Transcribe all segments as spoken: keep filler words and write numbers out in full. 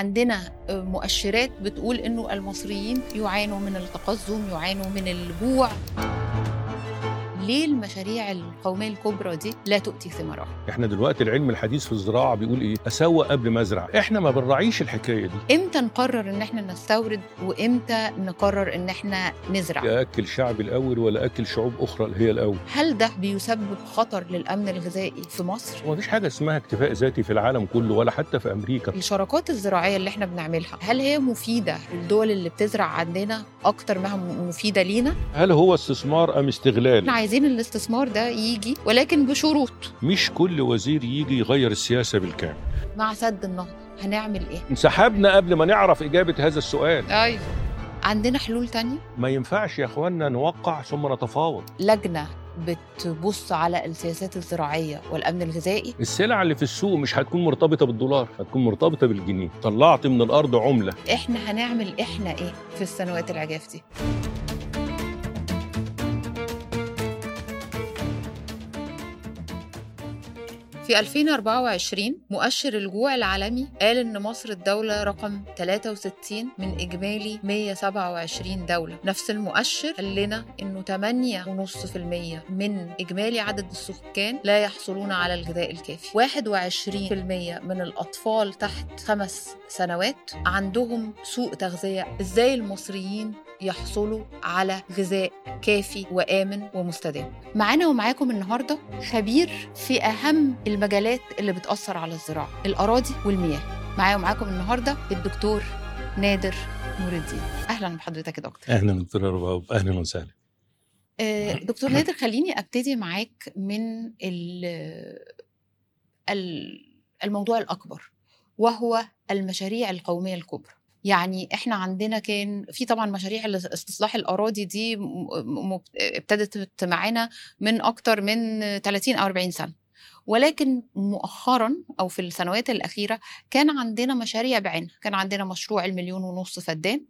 عندنا مؤشرات بتقول إنه المصريين يعانوا من التقزم، يعانوا من الجوع. ليه المشاريع القومية الكبرى دي لا تؤتي ثمارها؟ احنا دلوقتي العلم الحديث في الزراعة بيقول ايه؟ اسوق قبل ما ازرع. احنا ما بنراعيش الحكاية دي. امتى نقرر ان احنا نستورد وامتى نقرر ان احنا نزرع؟ لا اكل شعب الاول ولا اكل شعوب اخرى اللي هي الاول. هل ده بيسبب خطر للامن الغذائي في مصر؟ ومفيش حاجة اسمها اكتفاء ذاتي في العالم كله ولا حتى في امريكا. الشراكات الزراعية اللي احنا بنعملها هل هي مفيدة للدول اللي بتزرع عندنا اكتر ما هي مفيدة لينا؟ هل هو استثمار ام استغلال؟ احنا عايزين الاستثمار ده يجي ولكن بشروط. مش كل وزير يجي يغير السياسة بالكامل. مع سد النهضة هنعمل ايه؟ انسحبنا قبل ما نعرف إجابة هذا السؤال. ايوه. عندنا حلول تانية؟ ما ينفعش يا اخوانا نوقع ثم نتفاوض. لجنة بتبص على السياسات الزراعية والأمن الغذائي. السلع اللي في السوق مش هتكون مرتبطة بالدولار، هتكون مرتبطة بالجنيه. طلعت من الأرض عملة. احنا هنعمل احنا ايه في السنوات العجاف دي؟ في ألفين وأربعة وعشرين مؤشر الجوع العالمي قال إن مصر الدولة رقم ثلاثة وستين من إجمالي مية وسبعة وعشرين دولة. نفس المؤشر قال لنا إنه ثمانية فاصلة خمسة بالمية من إجمالي عدد السكان لا يحصلون على الغذاء الكافي. واحد وعشرين بالمية من الأطفال تحت خمس سنوات عندهم سوء تغذية. إزاي المصريين يحصلوا على غذاء كافي وآمن ومستدام؟ معانا ومعاكم النهاردة خبير في أهم المجالات اللي بتأثر على الزراعة، الأراضي والمياه. معايا ومعاكم النهاردة الدكتور نادر نور الدين. أهلا بحضرتك يا دكتور. أهلا دكتور رباب، أهلا وسهلا. آه دكتور نادر، خليني أبتدي معاك من الموضوع الأكبر وهو المشاريع القومية الكبرى. يعني احنا عندنا كان في طبعا مشاريع استصلاح الأراضي دي ابتدت معانا من أكتر من ثلاثين أو أربعين سنة، ولكن مؤخرا أو في السنوات الأخيرة كان عندنا مشاريع بعينها. كان عندنا مشروع المليون ونص فدان،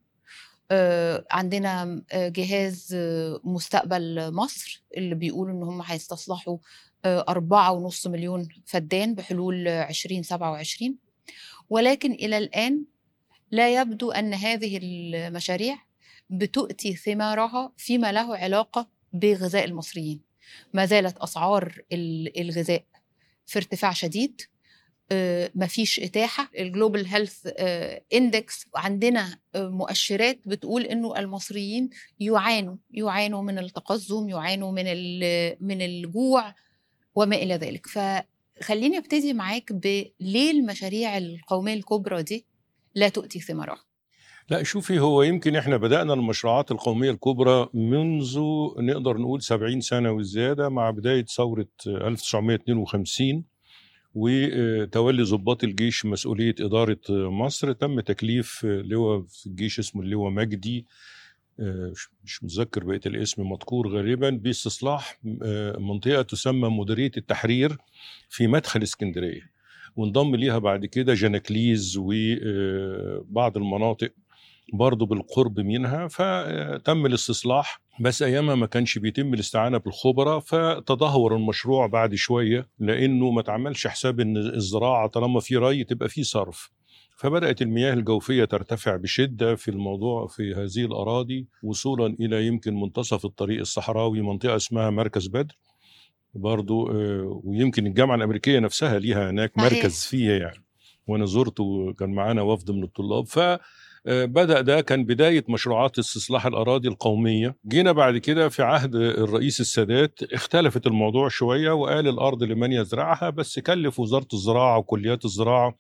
عندنا جهاز مستقبل مصر اللي بيقولوا إن هم هيستصلحوا أربعة ونص مليون فدان بحلول عشرين سبعة وعشرين، ولكن إلى الآن لا يبدو أن هذه المشاريع بتؤتي ثمارها فيما له علاقة بغذاء المصريين. ما زالت أسعار الغذاء في ارتفاع شديد، مفيش إتاحة. الجلوبال هيلث اندكس عندنا مؤشرات بتقول إنه المصريين يعانوا يعانوا من التقزم، يعانوا من من الجوع وما إلى ذلك. فخليني أبتدي معاك بليه المشاريع القومية الكبرى دي لا تؤتي ثمارها؟ لا شوفي، هو يمكن احنا بدأنا المشروعات القومية الكبرى منذ نقدر نقول سبعين سنة وزيادة، مع بداية ثورة ألف وتسعمائة واثنين وخمسين وتولي ضباط الجيش مسؤولية إدارة مصر. تم تكليف لواء في الجيش اسمه اللواء مجدي، مش متذكر بقية الاسم، مذكور غالبا، باستصلاح منطقة تسمى مديرية التحرير في مدخل اسكندرية، وانضم ليها بعد كده جناكليز وبعض المناطق برضو بالقرب منها. فتم الاستصلاح، بس أيامها ما كانش بيتم الاستعانة بالخبراء، فتدهور المشروع بعد شوية لأنه ما تعملش حساب أن الزراعة طالما في ري تبقى في صرف. فبدأت المياه الجوفية ترتفع بشدة في الموضوع في هذه الأراضي، وصولا إلى يمكن منتصف الطريق الصحراوي، منطقة اسمها مركز بدر برضو، ويمكن الجامعة الأمريكية نفسها ليها هناك مركز فيها يعني، وأنا زرت وكان معانا وفد من الطلاب. فبدأ ده كان بداية مشروعات استصلاح الأراضي القومية. جينا بعد كده في عهد الرئيس السادات اختلفت الموضوع شوية، وقال الأرض لمن يزرعها، بس كلف وزارة الزراعة وكليات الزراعة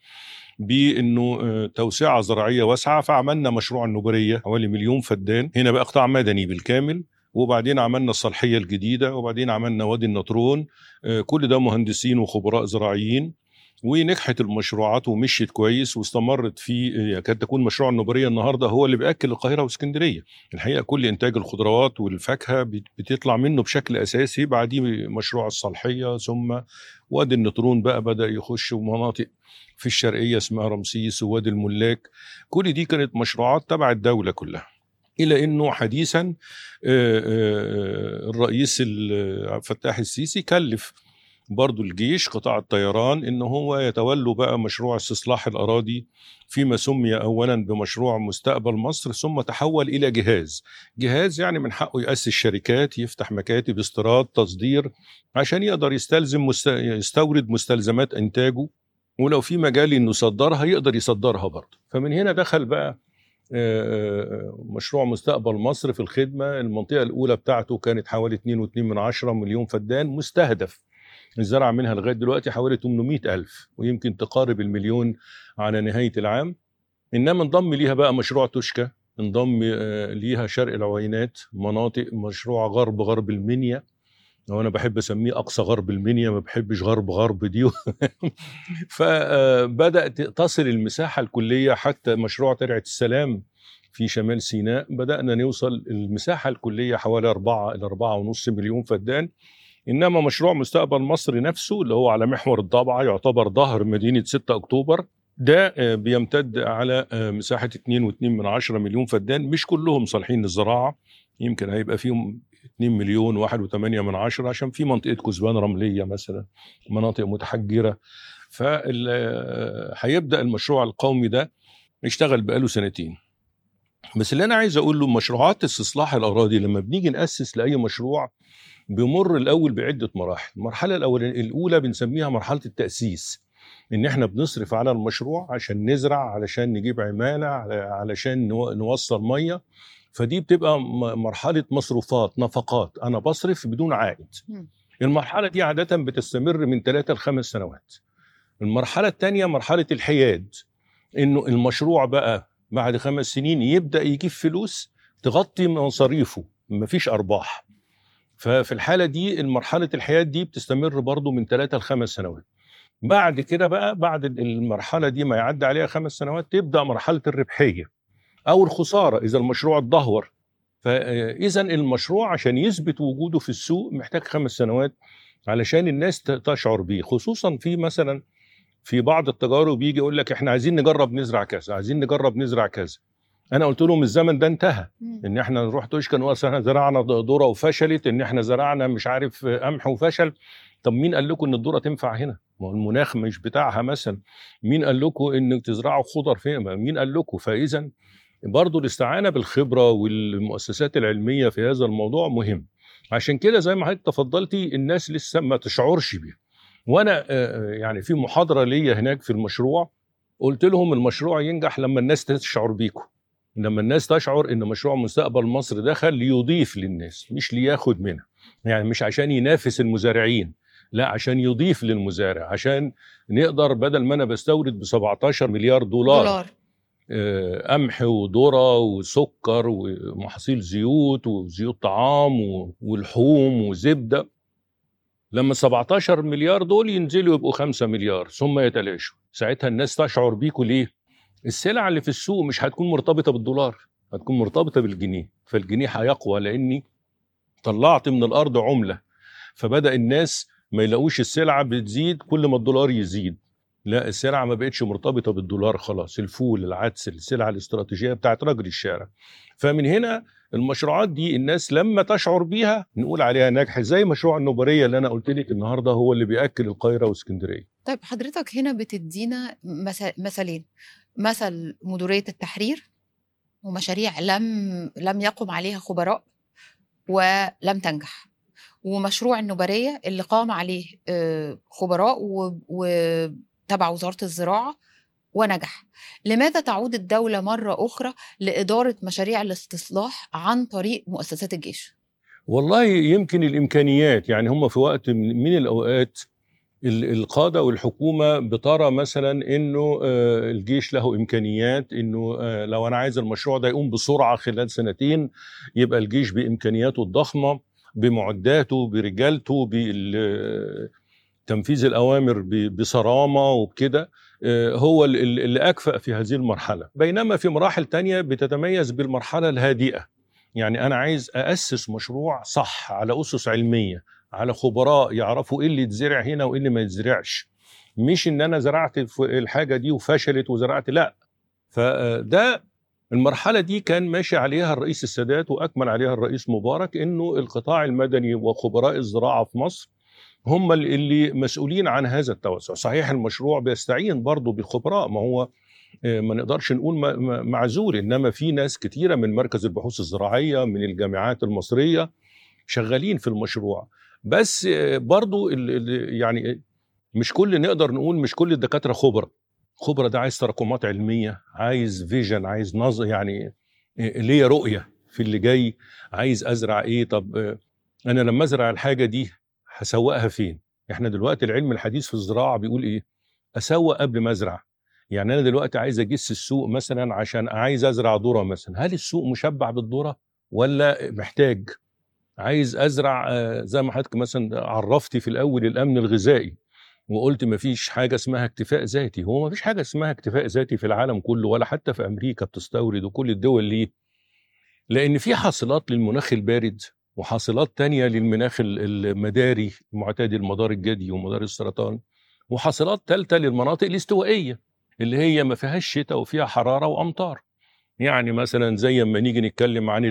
بأنه توسعة زراعية واسعة. فعملنا مشروع النوبرية حوالي مليون فدان، هنا بقى قطاع مدني بالكامل، وبعدين عملنا الصالحية الجديدة، وبعدين عملنا وادي النطرون. كل ده مهندسين وخبراء زراعيين، ونجحت المشروعات ومشيت كويس واستمرت. في يكاد تكون مشروع النوبرية النهاردة هو اللي بيأكل القاهرة واسكندرية. الحقيقة كل إنتاج الخضروات والفاكهة بتطلع منه بشكل أساسي، بعدين مشروع الصالحية، ثم وادي النطرون بقى بدأ يخش مناطق في الشرقية اسمها رمسيس ووادي الملاك. كل دي كانت مشروعات تبع الدولة كلها، إلى أنه حديثا الرئيس عبد الفتاح السيسي كلف برضو الجيش قطاع الطيران إن هو يتولوا بقى مشروع استصلاح الأراضي فيما سمي أولا بمشروع مستقبل مصر، ثم تحول إلى جهاز جهاز يعني من حقه يأسس شركات، يفتح مكاتب استيراد تصدير عشان يقدر يستلزم مست... يستورد مستلزمات إنتاجه، ولو في مجال إنه يصدرها يقدر يصدرها برضه. فمن هنا دخل بقى مشروع مستقبل مصر في الخدمة. المنطقة الأولى بتاعته كانت حوالي اثنين فاصلة اثنين من عشرة مليون فدان مستهدف، الزرع منها لغاية دلوقتي حوالي ثمانمائة ألف، ويمكن تقارب المليون على نهاية العام. إنما انضم ليها بقى مشروع توشكا، انضم ليها شرق العوينات، مناطق مشروع غرب غرب المنيا، وأنا بحب أسميه أقصى غرب المنيا، ما بحبش غرب غرب دي. فبدأت تصل المساحة الكلية حتى مشروع ترعة السلام في شمال سيناء، بدأنا نوصل المساحة الكلية حوالي أربعة إلى أربعة ونص مليون فدان. إنما مشروع مستقبل مصر نفسه اللي هو على محور الضبعة يعتبر ظهر مدينة ستة أكتوبر، ده بيمتد على مساحة اثنين فاصلة اثنين من عشرة مليون فدان، مش كلهم صالحين للزراعة، يمكن هيبقى فيهم اثنين مليون واحد فاصلة ثمانية من عشرة عشان في منطقة كثبان رملية مثلا، مناطق متحجرة. فهيبدأ المشروع القومي ده يشتغل بقاله سنتين. بس اللي أنا عايز أقول له، مشروعات استصلاح الأراضي لما بنيجي نأسس لأي مشروع بيمر الأول بعدة مراحل. المرحلة الأولى بنسميها مرحلة التأسيس، إن إحنا بنصرف على المشروع عشان نزرع، علشان نجيب عمالة، علشان نوصل مية، فدي بتبقى مرحلة مصروفات نفقات، أنا بصرف بدون عائد. المرحلة دي عادة بتستمر من ثلاثة لخمس سنوات. المرحلة الثانية مرحلة الحياد، إنه المشروع بقى بعد خمس سنين يبدأ يجيب فلوس تغطي مصاريفه، مفيش أرباح. ففي الحالة دي المرحلة الحياد دي بتستمر برضو من ثلاثة لخمس سنوات. بعد كده بقى بعد المرحلة دي ما يعدي عليها خمس سنوات تبدأ مرحلة الربحية أو الخسارة إذا المشروع اتدهور. فإذا المشروع عشان يثبت وجوده في السوق محتاج خمس سنوات علشان الناس تشعر بيه، خصوصا في مثلا في بعض التجارب يجي يقول لك احنا عايزين نجرب نزرع كذا، عايزين نجرب نزرع كذا. انا قلت لهم الزمن ده انتهى، ان احنا نروح توشكا نقول احنا زرعنا ذره وفشلت، ان احنا زرعنا مش عارف قمح وفشل. طب مين قال لكم ان الذره تنفع هنا؟ ما هو المناخ مش بتاعها مثلا. مين قال لكم انك تزرعوا خضر فين؟ مين قال لكم؟ فاذا برضو الاستعانه بالخبره والمؤسسات العلميه في هذا الموضوع مهم. عشان كده زي ما حضرتك تفضلتي الناس لسه ما تشعرش بيه. وانا يعني في محاضره ليا هناك في المشروع قلت لهم المشروع ينجح لما الناس تشعر بيكم، لما الناس تشعر ان مشروع مستقبل مصر دخل ليضيف للناس مش لياخد منها، يعني مش عشان ينافس المزارعين، لا عشان يضيف للمزارع، عشان نقدر بدل ما انا بستورد ب سبعتاشر مليار دولار, دولار. قمح وذره وسكر ومحاصيل زيوت وزيوت طعام ولحوم وزبده، لما سبعتاشر مليار دول ينزلوا يبقوا خمسة مليار ثم يتلاشوا، ساعتها الناس تشعر بيكوا. ليه؟ السلع اللي في السوق مش هتكون مرتبطة بالدولار، هتكون مرتبطة بالجنيه، فالجنيه هيقوى لأني طلعت من الأرض عملة، فبدأ الناس ما يلاقوش السلعة بتزيد كل ما الدولار يزيد، لا السلعة ما بقتش مرتبطة بالدولار خلاص، الفول العدس السلعة الاستراتيجية بتاعت رجل الشارع. فمن هنا المشروعات دي الناس لما تشعر بيها نقول عليها ناجحة، زي مشروع النوبرية اللي أنا قلت لك النهاردة هو اللي بيأكل القاهرة واسكندرية. طيب حضرتك هنا بتدينا مثلين، مثل مديرية التحرير ومشاريع لم لم يقم عليها خبراء ولم تنجح، ومشروع النوبرية اللي قام عليه خبراء وتبع وزارة الزراعة ونجح. لماذا تعود الدولة مرة أخرى لإدارة مشاريع الاستصلاح عن طريق مؤسسات الجيش؟ والله يمكن الإمكانيات، يعني هم في وقت من الأوقات القادة والحكومة بترى مثلا إنه الجيش له إمكانيات، إنه لو أنا عايز المشروع ده يقوم بسرعة خلال سنتين يبقى الجيش بإمكانياته الضخمة بمعداته برجالته بتنفيذ الأوامر بصرامة وبكده هو اللي أكفأ في هذه المرحلة. بينما في مراحل تانية بتتميز بالمرحلة الهادئة، يعني أنا عايز أأسس مشروع صح على أسس علمية، على خبراء يعرفوا إيه اللي يتزرع هنا وإيه اللي ما يتزرعش، مش إن أنا زرعت الحاجة دي وفشلت وزرعت، لا. فده المرحلة دي كان ماشي عليها الرئيس السادات وأكمل عليها الرئيس مبارك، إنه القطاع المدني وخبراء الزراعة في مصر هم اللي مسؤولين عن هذا التوسع. صحيح المشروع بيستعين برضه بخبراء، ما هو ما نقدرش نقول معزول، انما في ناس كتيره من مركز البحوث الزراعيه من الجامعات المصريه شغالين في المشروع. بس برضو يعني مش كل نقدر نقول مش كل الدكاتره خبره. خبره ده عايز تراكمات علميه، عايز فيجن، عايز نظر، يعني ليه رؤيه في اللي جاي، عايز ازرع ايه. طب انا لما ازرع الحاجه دي هسوقها فين؟ احنا دلوقتي العلم الحديث في الزراعه بيقول ايه؟ اسوق قبل ما ازرع. يعني انا دلوقتي عايز اجس السوق مثلا عشان عايز ازرع ذره مثلا، هل السوق مشبع بالذره ولا محتاج؟ عايز ازرع زي ما حضرتك مثلا عرفتي في الاول الامن الغذائي وقلت ما فيش حاجه اسمها اكتفاء ذاتي. هو ما فيش حاجه اسمها اكتفاء ذاتي في العالم كله، ولا حتى في امريكا بتستورد وكل الدول. ليه؟ لان في حاصلات للمناخ البارد وحاصلات تانية للمناخ المداري معتدل المدار الجدي ومدار السرطان، وحاصلات ثالثه للمناطق الاستوائيه اللي هي ما فيهاش شتاء وفيها حراره وامطار. يعني مثلا زي ما نيجي نتكلم عن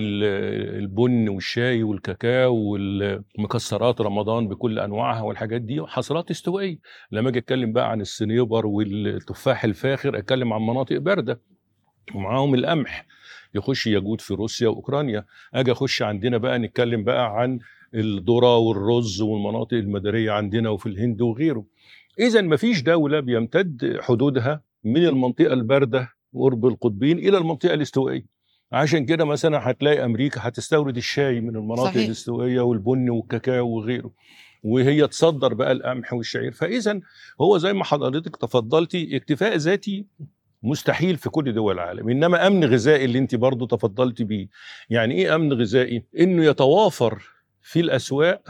البن والشاي والكاكاو والمكسرات رمضان بكل انواعها والحاجات دي حصلات استوائيه. لما اجي اتكلم بقى عن الصنيبر والتفاح الفاخر اتكلم عن مناطق بارده ومعاهم القمح يخش يجود في روسيا واوكرانيا. اجي اخش عندنا بقى نتكلم بقى عن الذره والرز والمناطق المداريه عندنا وفي الهند وغيره. اذا مفيش دوله بيمتد حدودها من المنطقه البارده قرب القطبين الى المنطقه الاستوائيه. عشان كده مثلا هتلاقي امريكا هتستورد الشاي من المناطق صحيح. الاستوائيه والبن والكاكاو وغيره، وهي تصدر بقى القمح والشعير. فاذا هو زي ما حضرتك تفضلتي اكتفاء ذاتي مستحيل في كل دول العالم، انما امن غذائي اللي انت برضو تفضلتي بيه. يعني ايه امن غذائي؟ انه يتوافر في الاسواق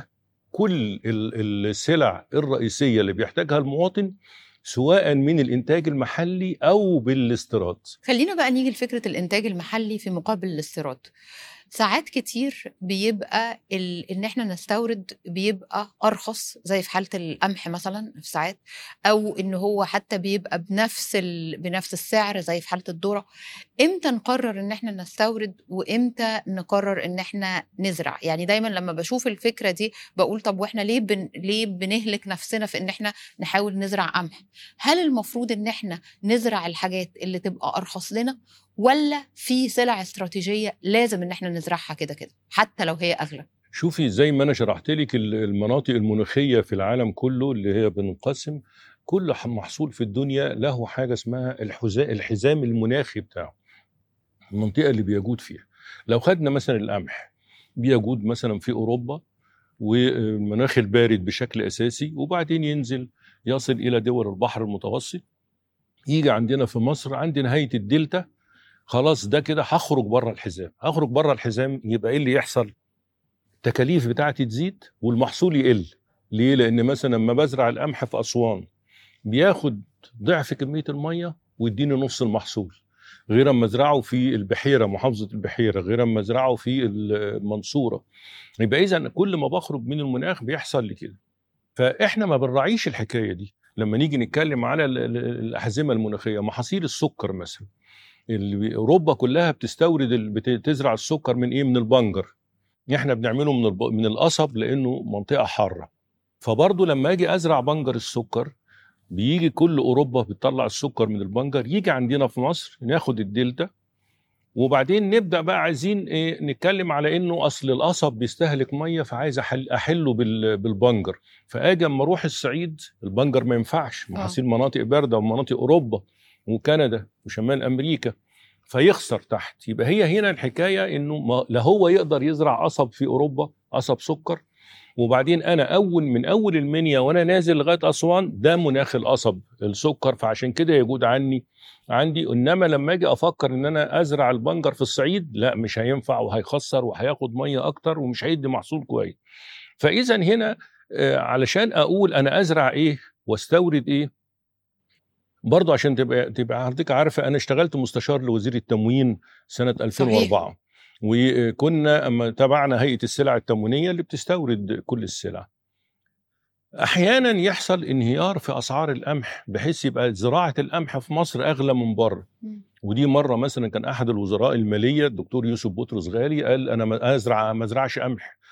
كل السلع الرئيسيه اللي بيحتاجها المواطن سواء من الانتاج المحلي او بالاستيراد. خلينا بقى نيجي لفكره الانتاج المحلي في مقابل الاستيراد. ساعات كتير بيبقى ال... ان احنا نستورد بيبقى ارخص زي في حاله القمح مثلا في ساعات، او ان هو حتى بيبقى بنفس ال... بنفس السعر زي في حاله الذره. امتى نقرر ان احنا نستورد وامتى نقرر ان احنا نزرع؟ يعني دايما لما بشوف الفكره دي بقول طب واحنا ليه بن... ليه بنهلك نفسنا في ان احنا نحاول نزرع قمح؟ هل المفروض ان احنا نزرع الحاجات اللي تبقى ارخص لنا، ولا في سلع استراتيجيه لازم ان احنا نزرعها كده كده حتى لو هي اغلى؟ شوفي زي ما انا شرحت لك المناطق المناخيه في العالم كله اللي هي بنقسم كل محصول في الدنيا له حاجه اسمها الحزام المناخي بتاعه، المنطقه اللي بيجود فيها. لو خدنا مثلا القمح بيجود مثلا في اوروبا والمناخ البارد بشكل اساسي، وبعدين ينزل يصل الى دول البحر المتوسط، يجي عندنا في مصر عند نهايه الدلتا. خلاص ده كده هخرج بره الحزام. هخرج بره الحزام يبقى ايه اللي يحصل؟ التكاليف بتاعتي تزيد والمحصول يقل. ليه؟ لان مثلا لما بزرع القمح في اسوان بياخد ضعف كميه الميه ويديني نص المحصول، غير اما ازرعه في البحيره محافظه البحيره، غير اما ازرعه في المنصوره. يبقى اذا كل ما بخرج من المناخ بيحصل لي كده. فاحنا ما بنراعيش الحكايه دي. لما نيجي نتكلم على الاحزمه المناخيه، محاصيل السكر مثلا اللي اوروبا كلها بتستورد بتزرع السكر من ايه؟ من البنجر. احنا بنعمله من الب... من القصب لانه منطقه حاره. فبرضه لما اجي ازرع بنجر السكر بيجي كل اوروبا بتطلع السكر من البنجر، يجي عندنا في مصر ناخد الدلتا، وبعدين نبدا بقى عايزين ايه؟ نتكلم على انه اصل القصب بيستهلك ميه فعايز أحل احله بال... بالبنجر. فاجي اما اروح الصعيد البنجر ما ينفعش، محاصيل مناطق بارده ومناطق اوروبا وكندا وشمال امريكا، فيخسر تحت. يبقى هي هنا الحكايه انه لا هو يقدر يزرع قصب في اوروبا، قصب سكر، وبعدين انا اول من اول المنيا وانا نازل لغايه اسوان ده مناخ القصب السكر، فعشان كده يجود عني عندي. انما لما اجي افكر ان انا ازرع البنجر في الصعيد لا، مش هينفع وهيخسر وهياخد ميه اكتر ومش هيدي محصول كويس. فاذا هنا علشان اقول انا ازرع ايه واستورد ايه، برضه عشان تبقى تبقى حضرتك عارفه انا اشتغلت مستشار لوزير التموين سنه ألفين وأربعة. صحيح. وكنا اما تبعنا هيئه السلع التموينيه اللي بتستورد كل السلع. احيانا يحصل انهيار في اسعار القمح بحيث يبقى زراعه القمح في مصر اغلى من بره. ودي مره مثلا كان احد الوزراء الماليه الدكتور يوسف بطرس غالي قال انا ازرع ما ازرعش قمح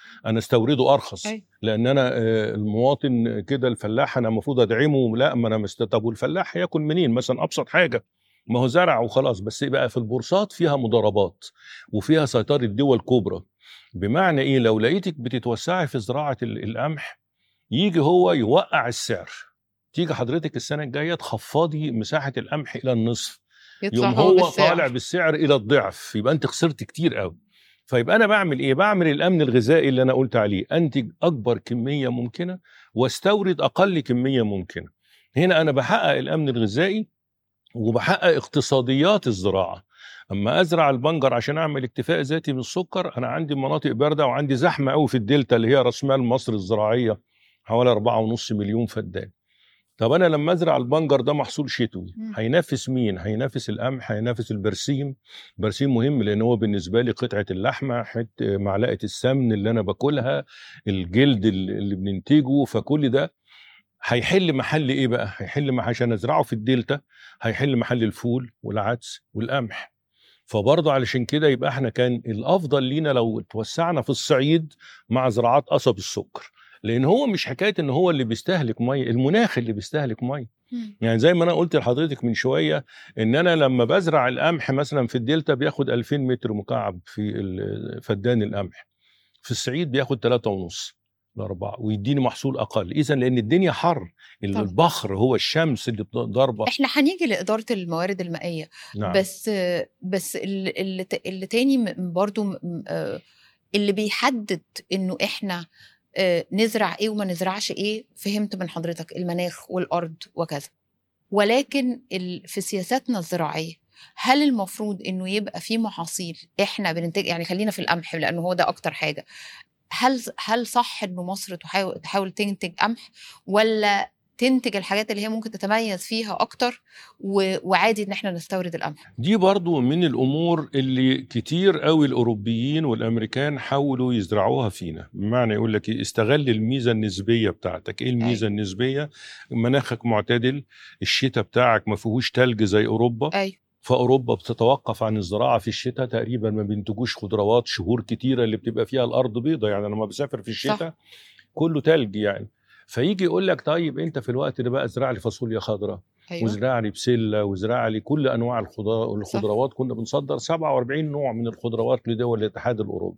انا استورده ارخص. أي. لان انا آه، المواطن كده الفلاح انا المفروض ادعمه، لا ما انا مست... طب والفلاح هياكل منين مثلا؟ ابسط حاجه ما هو زرع وخلاص. بس بقى في البورصات فيها مضاربات وفيها سيطره دول كبرى. بمعنى ايه؟ لو لقيتك بتتوسعي في زراعه ال- القمح، يجي هو يوقع السعر، تيجي حضرتك السنه الجايه تخفضي مساحه القمح الى النصف، يطلع يوم هو هو طالع بالسعر. بالسعر الى الضعف، يبقى انت خسرت كتير قوي. فيبقى انا بعمل ايه؟ بعمل الامن الغذائي اللي انا قلت عليه، انتج اكبر كميه ممكنه واستورد اقل كميه ممكنه. هنا انا بحقق الامن الغذائي وبحقق اقتصاديات الزراعه. اما ازرع البنجر عشان اعمل اكتفاء ذاتي من السكر، انا عندي مناطق بارده وعندي زحمه قوي في الدلتا اللي هي راس مال مصر الزراعيه، حوالي أربعة ونص مليون فدان. طب انا لما ازرع البنجر ده محصول شتوي، مم. هينافس مين؟ هينافس القمح، هينافس البرسيم. برسيم مهم لان هو بالنسبه لي قطعه اللحمه، حته معلقه السمن اللي انا باكلها، الجلد اللي اللي بننتجه. فكل ده هيحل محل ايه بقى؟ هيحل محل عشان ازرعه في الدلتا، هيحل محل الفول والعدس والقمح. فبرضه علشان كده يبقى احنا كان الافضل لينا لو توسعنا في الصعيد مع زراعات قصب السكر، لان هو مش حكايه ان هو اللي بيستهلك ميه، المناخ اللي بيستهلك ميه. مم. يعني زي ما انا قلت لحضرتك من شويه، ان انا لما بزرع القمح مثلا في الدلتا بياخد ألفين متر مكعب في ال- فدان القمح، في الصعيد بياخد ثلاثة ونص لأربعة ويديني محصول أقل. إذا لأن الدنيا حر، طبعا. البخر هو الشمس اللي ضاربة. احنا هنيجي لإدارة الموارد المائية. نعم. بس بس اللي, اللي ت- اللي تاني م- برضو م- آه، اللي بيحدد انه احنا آه، نزرع ايه وما نزرعش ايه، فهمت من حضرتك المناخ والارض وكذا. ولكن ال- في سياساتنا الزراعية، هل المفروض انه يبقى في محاصيل احنا بننتج؟ يعني خلينا في القمح لانه هو ده اكتر حاجة. هل هل صح انه مصر تحاول تحاول تنتج قمح، ولا تنتج الحاجات اللي هي ممكن تتميز فيها اكتر و- وعادي ان احنا نستورد القمح؟ دي برضو من الأمور اللي كتير قوي الأوروبيين والأمريكان حاولوا يزرعوها فينا. بمعنى يقول لك إيه؟ استغل الميزة النسبية بتاعتك. إيه الميزة أي. النسبية؟ مناخك معتدل، الشتاء بتاعك ما فيهوش تلج زي أوروبا. اي. فأوروبا بتتوقف عن الزراعة في الشتاء، تقريبا ما بينتجوش خضروات شهور كتيرة اللي بتبقى فيها الأرض بيضة. يعني لما بسافر في الشتاء صح. كله تلج يعني. فيجي يقول لك طيب انت في الوقت ده بقى ازرع لي فاصوليا خضراء، ايوه. وازرع لي بسله، وازرع لي كل انواع الخضار صح. الخضروات. كنا بنصدر سبعة وأربعين نوع من الخضروات لدول الاتحاد الاوروبي.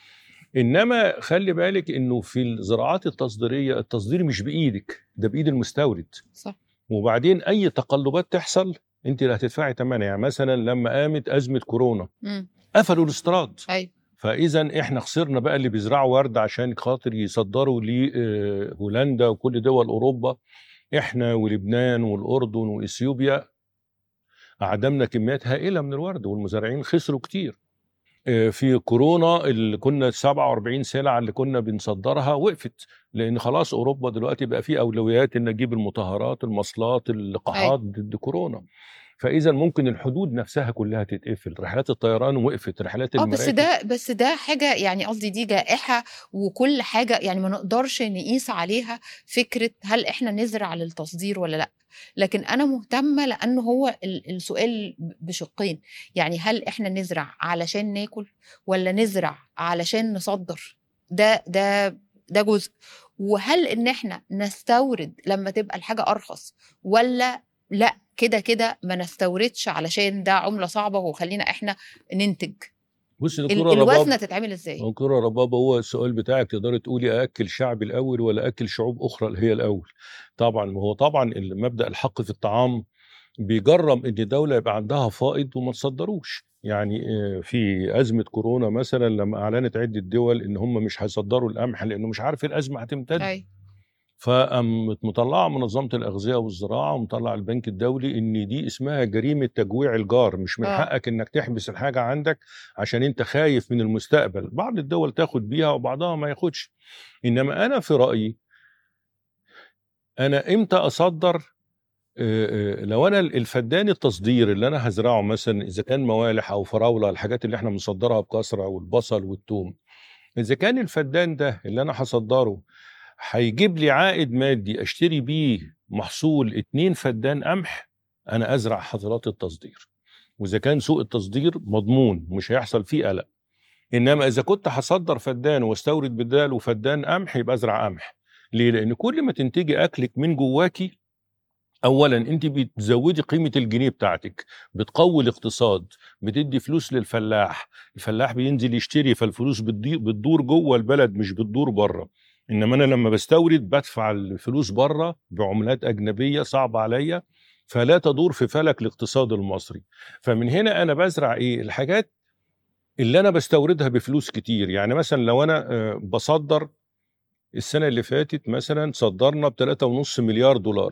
انما خلي بالك انه في الزراعات التصديريه التصدير مش بايدك، ده بايد المستورد. صح. وبعدين اي تقلبات تحصل انت اللي هتدفعي ثمنها. يعني مثلا لما قامت ازمه كورونا امم. قفلوا الاستيراد، ايوه. فاذا احنا خسرنا بقى اللي بيزرعوا ورد عشان خاطر يصدروا لهولندا وكل دول اوروبا. احنا ولبنان والاردن واثيوبيا عدمنا كميات هائله من الورد، والمزارعين خسروا كتير. آه، في كورونا اللي كنا سبعة وأربعين سلعه اللي كنا بنصدرها وقفت، لان خلاص اوروبا دلوقتي بقى في اولويات ان نجيب المطهرات، المصلات، اللقاحات ايوه. ضد كورونا. فاذا ممكن الحدود نفسها كلها تتقفل، رحلات الطيران وقفت، رحلات اه بس المراكب. ده بس ده حاجه، يعني قصدي دي جائحه وكل حاجه، يعني ما نقدرش نقيس عليها فكره هل احنا نزرع للتصدير ولا لا. لكن انا مهتمه لانه هو ال- السؤال بشقين. يعني هل احنا نزرع علشان ناكل ولا نزرع علشان نصدر؟ ده ده ده جزء. وهل ان احنا نستورد لما تبقى الحاجه ارخص، ولا لا كده كده ما نستوردش علشان ده عملة صعبة وخلينا احنا ننتج؟ بص يا ال- دكتوره الوزنة رباب، تتعمل ازاي؟ دكتوره رباب، هو السؤال بتاعك تقدري تقولي اكل شعبي الاول ولا اكل شعوب اخرى اللي هي الاول؟ طبعا هو طبعا المبدا الحق في الطعام بيجرم ان دوله يبقى عندها فائض وما تصدروش. يعني آه، في ازمه كورونا مثلا لما اعلنت عده دول ان هم مش هيصدروا القمح لانه مش عارف الازمه هتمتد، اي. فقامت مطلعه منظمه الاغذيه والزراعه ومطلع البنك الدولي ان دي اسمها جريمه تجويع الجار، مش من اه. حقك انك تحبس الحاجه عندك عشان انت خايف من المستقبل. بعض الدول تاخد بيها وبعضها ما ياخدش. انما انا في رايي، انا امتى اصدر؟ آه، آه، لو انا الفدان التصدير اللي انا هزرعه مثلا اذا كان موالح او فراوله، الحاجات اللي احنا بنصدرها بكثره، والبصل والثوم، اذا كان الفدان ده اللي انا هصدره هيجيب لي عائد مادي اشتري بيه محصول اتنين فدان قمح، انا ازرع حظيرات التصدير. واذا كان سوق التصدير مضمون مش هيحصل فيه قلق. انما اذا كنت هصدر فدان واستورد بداله وفدان قمح يبقى ازرع قمح. ليه؟ لان كل ما تنتجي اكلك من جواكي، اولا انت بتزودي قيمه الجنيه بتاعتك، بتقوي الاقتصاد، بتدي فلوس للفلاح، الفلاح بينزل يشتري، فالفلوس بتضي- بتدور جوه البلد مش بتدور بره. انما انا لما بستورد بدفع الفلوس بره بعملات اجنبيه صعبه عليا، فلا تدور في فلك الاقتصاد المصري. فمن هنا انا بزرع ايه؟ الحاجات اللي انا بستوردها بفلوس كتير. يعني مثلا لو انا آه، بصدر، السنه اللي فاتت مثلا صدرنا ب ثلاثة ونص مليار دولار،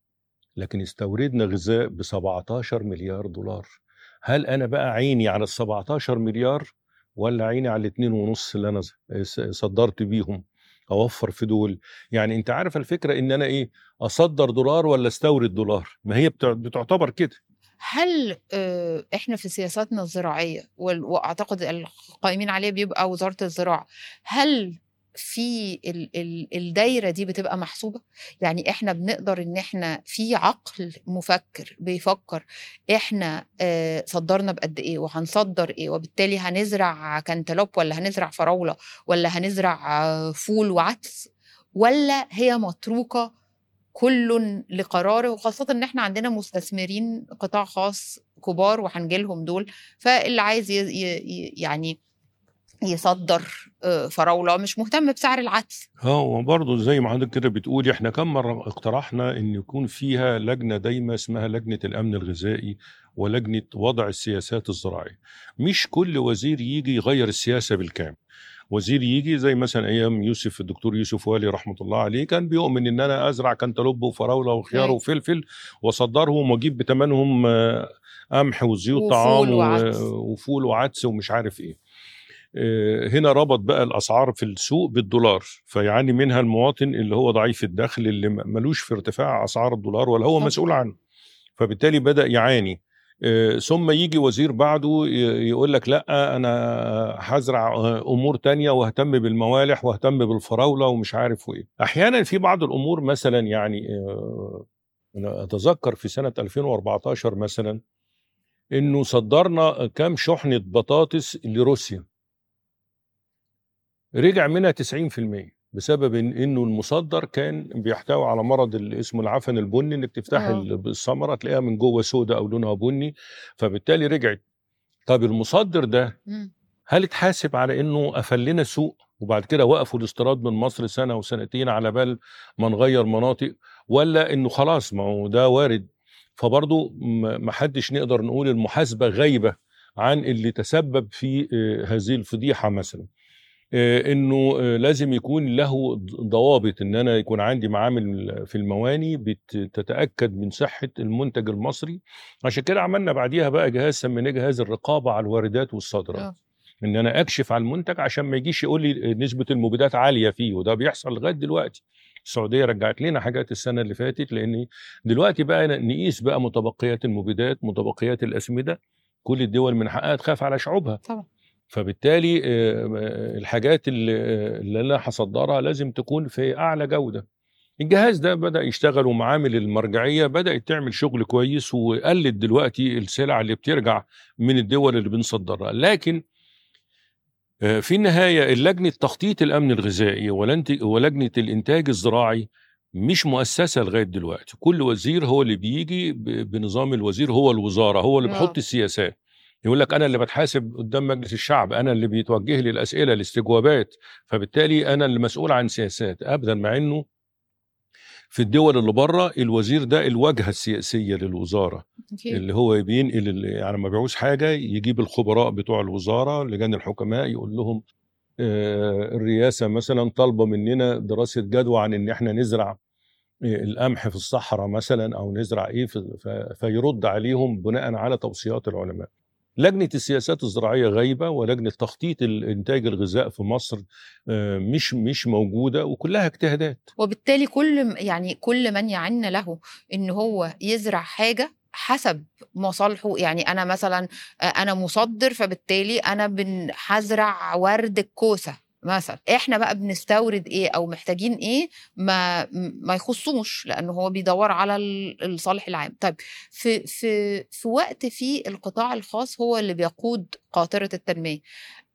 لكن استوردنا غذاء ب سبعتاشر مليار دولار. هل انا بقى عيني على ال سبعتاشر مليار ولا عيني على الاثنين ونص اللي انا س- صدرت بيهم؟ اوفر في دول. يعني انت عارف الفكره ان انا ايه، اصدر دولار ولا استورد دولار؟ ما هي بتع- بتعتبر كده. هل آه، احنا في سياساتنا الزراعيه وال- واعتقد القائمين عليه بيبقى وزاره الزراعه، هل في ال ال الدايره دي بتبقى محسوبه؟ يعني احنا بنقدر ان احنا في عقل مفكر بيفكر احنا آه، صدرنا بقد ايه وهنصدر ايه، وبالتالي هنزرع كانتالوب ولا هنزرع فراوله ولا هنزرع آه، فول وعدس، ولا هي متروكه كل لقراره؟ وخاصة ان احنا عندنا مستثمرين قطاع خاص كبار وهنجيلهم دول، فاللي عايز ي... ي... يعني يصدر آه، فراولة مش مهتم بسعر العدس. اه، وبرضه زي ما حضرتك كده بتقولي، احنا كم مره اقترحنا ان يكون فيها لجنه دايمه اسمها لجنه الامن الغذائي ولجنه وضع السياسات الزراعيه. مش كل وزير يجي يغير السياسه بالكامل. وزير يجي زي مثلا ايام يوسف، الدكتور يوسف والي رحمه الله عليه، كان بيؤمن ان انا ازرع كنتالوب وفراوله وخيار أي. وفلفل واصدرهم واجيب بثمنهم آه، قمح وزيوت طعام وفول و- وعدس. وفول وعدس ومش عارف ايه. آه، هنا ربط بقى الاسعار في السوق بالدولار، فيعاني منها المواطن اللي هو ضعيف الدخل، اللي م- ملوش في ارتفاع اسعار الدولار ولا هو طب مسؤول عنه، فبالتالي بدأ يعاني. آه، ثم يجي وزير بعده ي- يقول لك لا انا هزرع آه، امور تانية واهتم بالموالح واهتم بالفراولة ومش عارف ايه. احيانا في بعض الامور مثلا، يعني آه، أنا اتذكر في سنة ألفين وأربعتاشر مثلا انه صدرنا كام شحنة بطاطس لروسيا، رجع منها تسعين في المية بسبب إن انه المصدر كان بيحتوي على مرض اللي اسمه العفن البني، انك تفتح اه ال- الثمره تلاقيها من جوه سوداء او لونها بني، فبالتالي رجعت. طب المصدر ده مم. هل اتحاسب على انه قفل لنا سوق وبعد كده وقفوا الاستيراد من مصر سنه وسنتين على بال ما نغير مناطق، ولا انه خلاص ما هو ده وارد؟ فبرضه م- ما حدش نقدر نقول المحاسبه غايبه عن اللي تسبب في آه، هذه الفضيحه مثلا. آه، انه آه، لازم يكون له ضوابط، ان انا يكون عندي معامل في المواني بتتاكد من صحه المنتج المصري. عشان كده عملنا بعديها بقى جهاز سميناه جهاز الرقابه على الواردات والصادرات، اه ان انا اكشف على المنتج عشان ما يجيش يقول لي نسبه المبيدات عاليه فيه، وده بيحصل لغايه دلوقتي. السعوديه رجعت لنا حاجات السنه اللي فاتت، لان دلوقتي بقى نقيس بقى متبقيات المبيدات، متبقيات الاسمده، كل الدول من حقها تخاف على شعوبها. طبعا. فبالتالي آه، آه، الحاجات اللي آه، اللي انا هصدرها لازم تكون في اعلى جوده. الجهاز ده بدأ يشتغل، ومعامل المرجعيه بدأت تعمل شغل كويس، وقلت دلوقتي السلع اللي بترجع من الدول اللي بنصدرها. لكن آه، في النهايه اللجنه تخطيط الامن الغذائي ولنت- ولجنه الانتاج الزراعي مش مؤسسه لغايه دلوقتي. كل وزير هو اللي بيجي ب- بنظام الوزير، هو الوزاره، هو اللي اه بيحط السياسات. يقول لك انا اللي بتحاسب قدام مجلس الشعب، انا اللي بيتوجه لي الاسئله الاستجوابات، فبالتالي انا اللي مسؤول عن سياسات. ابدا، مع انه في الدول اللي بره الوزير ده الواجهه السياسيه للوزاره، اكيد. اللي هو بينقل ال- يعني لما بيعوز حاجه يجيب الخبراء بتوع الوزاره لجان الحكماء يقول لهم آه، الرئاسه مثلا طالبه مننا دراسه جدوى عن ان احنا نزرع آه، القمح في الصحراء مثلا، او نزرع ايه في ف- فيرد عليهم بناء على توصيات العلماء. لجنه السياسات الزراعيه غايبه، ولجنه تخطيط الانتاج الغذاء في مصر آه، مش مش موجوده، وكلها اجتهادات. وبالتالي كل م- يعني كل من يعن له ان هو يزرع حاجه حسب مصالحه. يعني انا مثلا آه، انا مصدر، فبالتالي انا بن- هزرع ورد الكوسه مثلا، احنا بقى بنستورد ايه او محتاجين ايه ما ما يخصوش، لانه هو بيدور على ال- الصالح العام. طيب في في في وقت في القطاع الخاص هو اللي بيقود قاطره التنميه،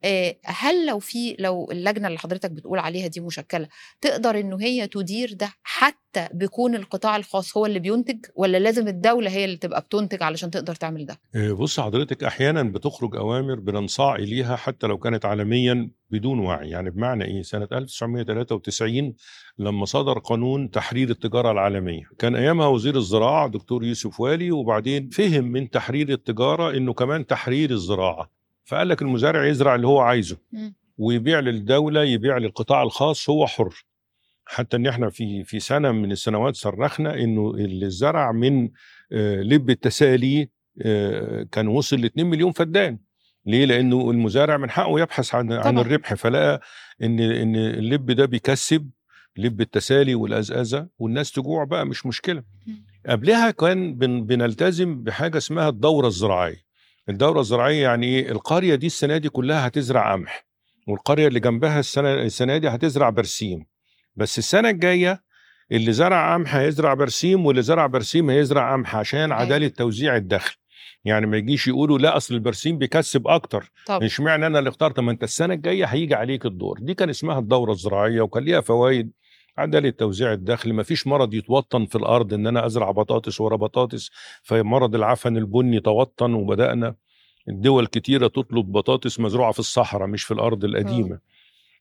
آه، هل لو في لو اللجنة اللي حضرتك بتقول عليها دي مشكلة تقدر إنه هي تدير ده حتى بيكون القطاع الخاص هو اللي بينتج، ولا لازم الدولة هي اللي تبقى بتنتج علشان تقدر تعمل ده؟ آه، بص حضرتك، أحيانا بتخرج أوامر بننصاع إليها حتى لو كانت عالميا بدون وعي. يعني بمعنى إيه؟ سنة ألف وتسعمائة وثلاثة وتسعين لما صدر قانون تحرير التجارة العالمية، كان أيامها وزير الزراعة دكتور يوسف والي، وبعدين فهم من تحرير التجارة إنه كمان تحرير الزراعة، فقال لك المزارع يزرع اللي هو عايزه م. ويبيع للدولة، يبيع للقطاع الخاص، هو حر. حتى ان احنا في في سنه من السنوات صرخنا انه اللي زرع من آه، لب التسالي آه، كان وصل ل اتنين مليون فدان. ليه؟ لانه المزارع من حقه يبحث عن عن طبعا. الربح، فلقى ان ان اللب ده بيكسب، لب التسالي والازازه، والناس تجوع بقى مش مشكله. م. قبلها كان بن بنلتزم بحاجه اسمها الدوره الزراعيه. الدوره الزراعيه يعني ايه؟ القريه دي السنه دي كلها هتزرع قمح، والقريه اللي جنبها السنه السنه دي هتزرع برسيم، بس السنة الجاية اللي زرع قمح هيزرع برسيم، واللي زرع برسيم هيزرع قمح، عشان عدالة توزيع الدخل. يعني ما يجيش يقولوا لا اصل البرسيم بيكسب اكتر، طب مش معنى انا اللي اخترت، ما انت السنة الجاية هيجي عليك الدور. دي كان اسمها الدورة الزراعية، وكان ليها فوائد: عدالة توزيع الدخل، ما فيش مرض يتوطن في الارض ان انا ازرع بطاطس ورا بطاطس، فمرض العفن البني توطن، وبدأنا الدول كتيرة تطلب بطاطس مزروعة في الصحراء مش في الارض القديمة. اه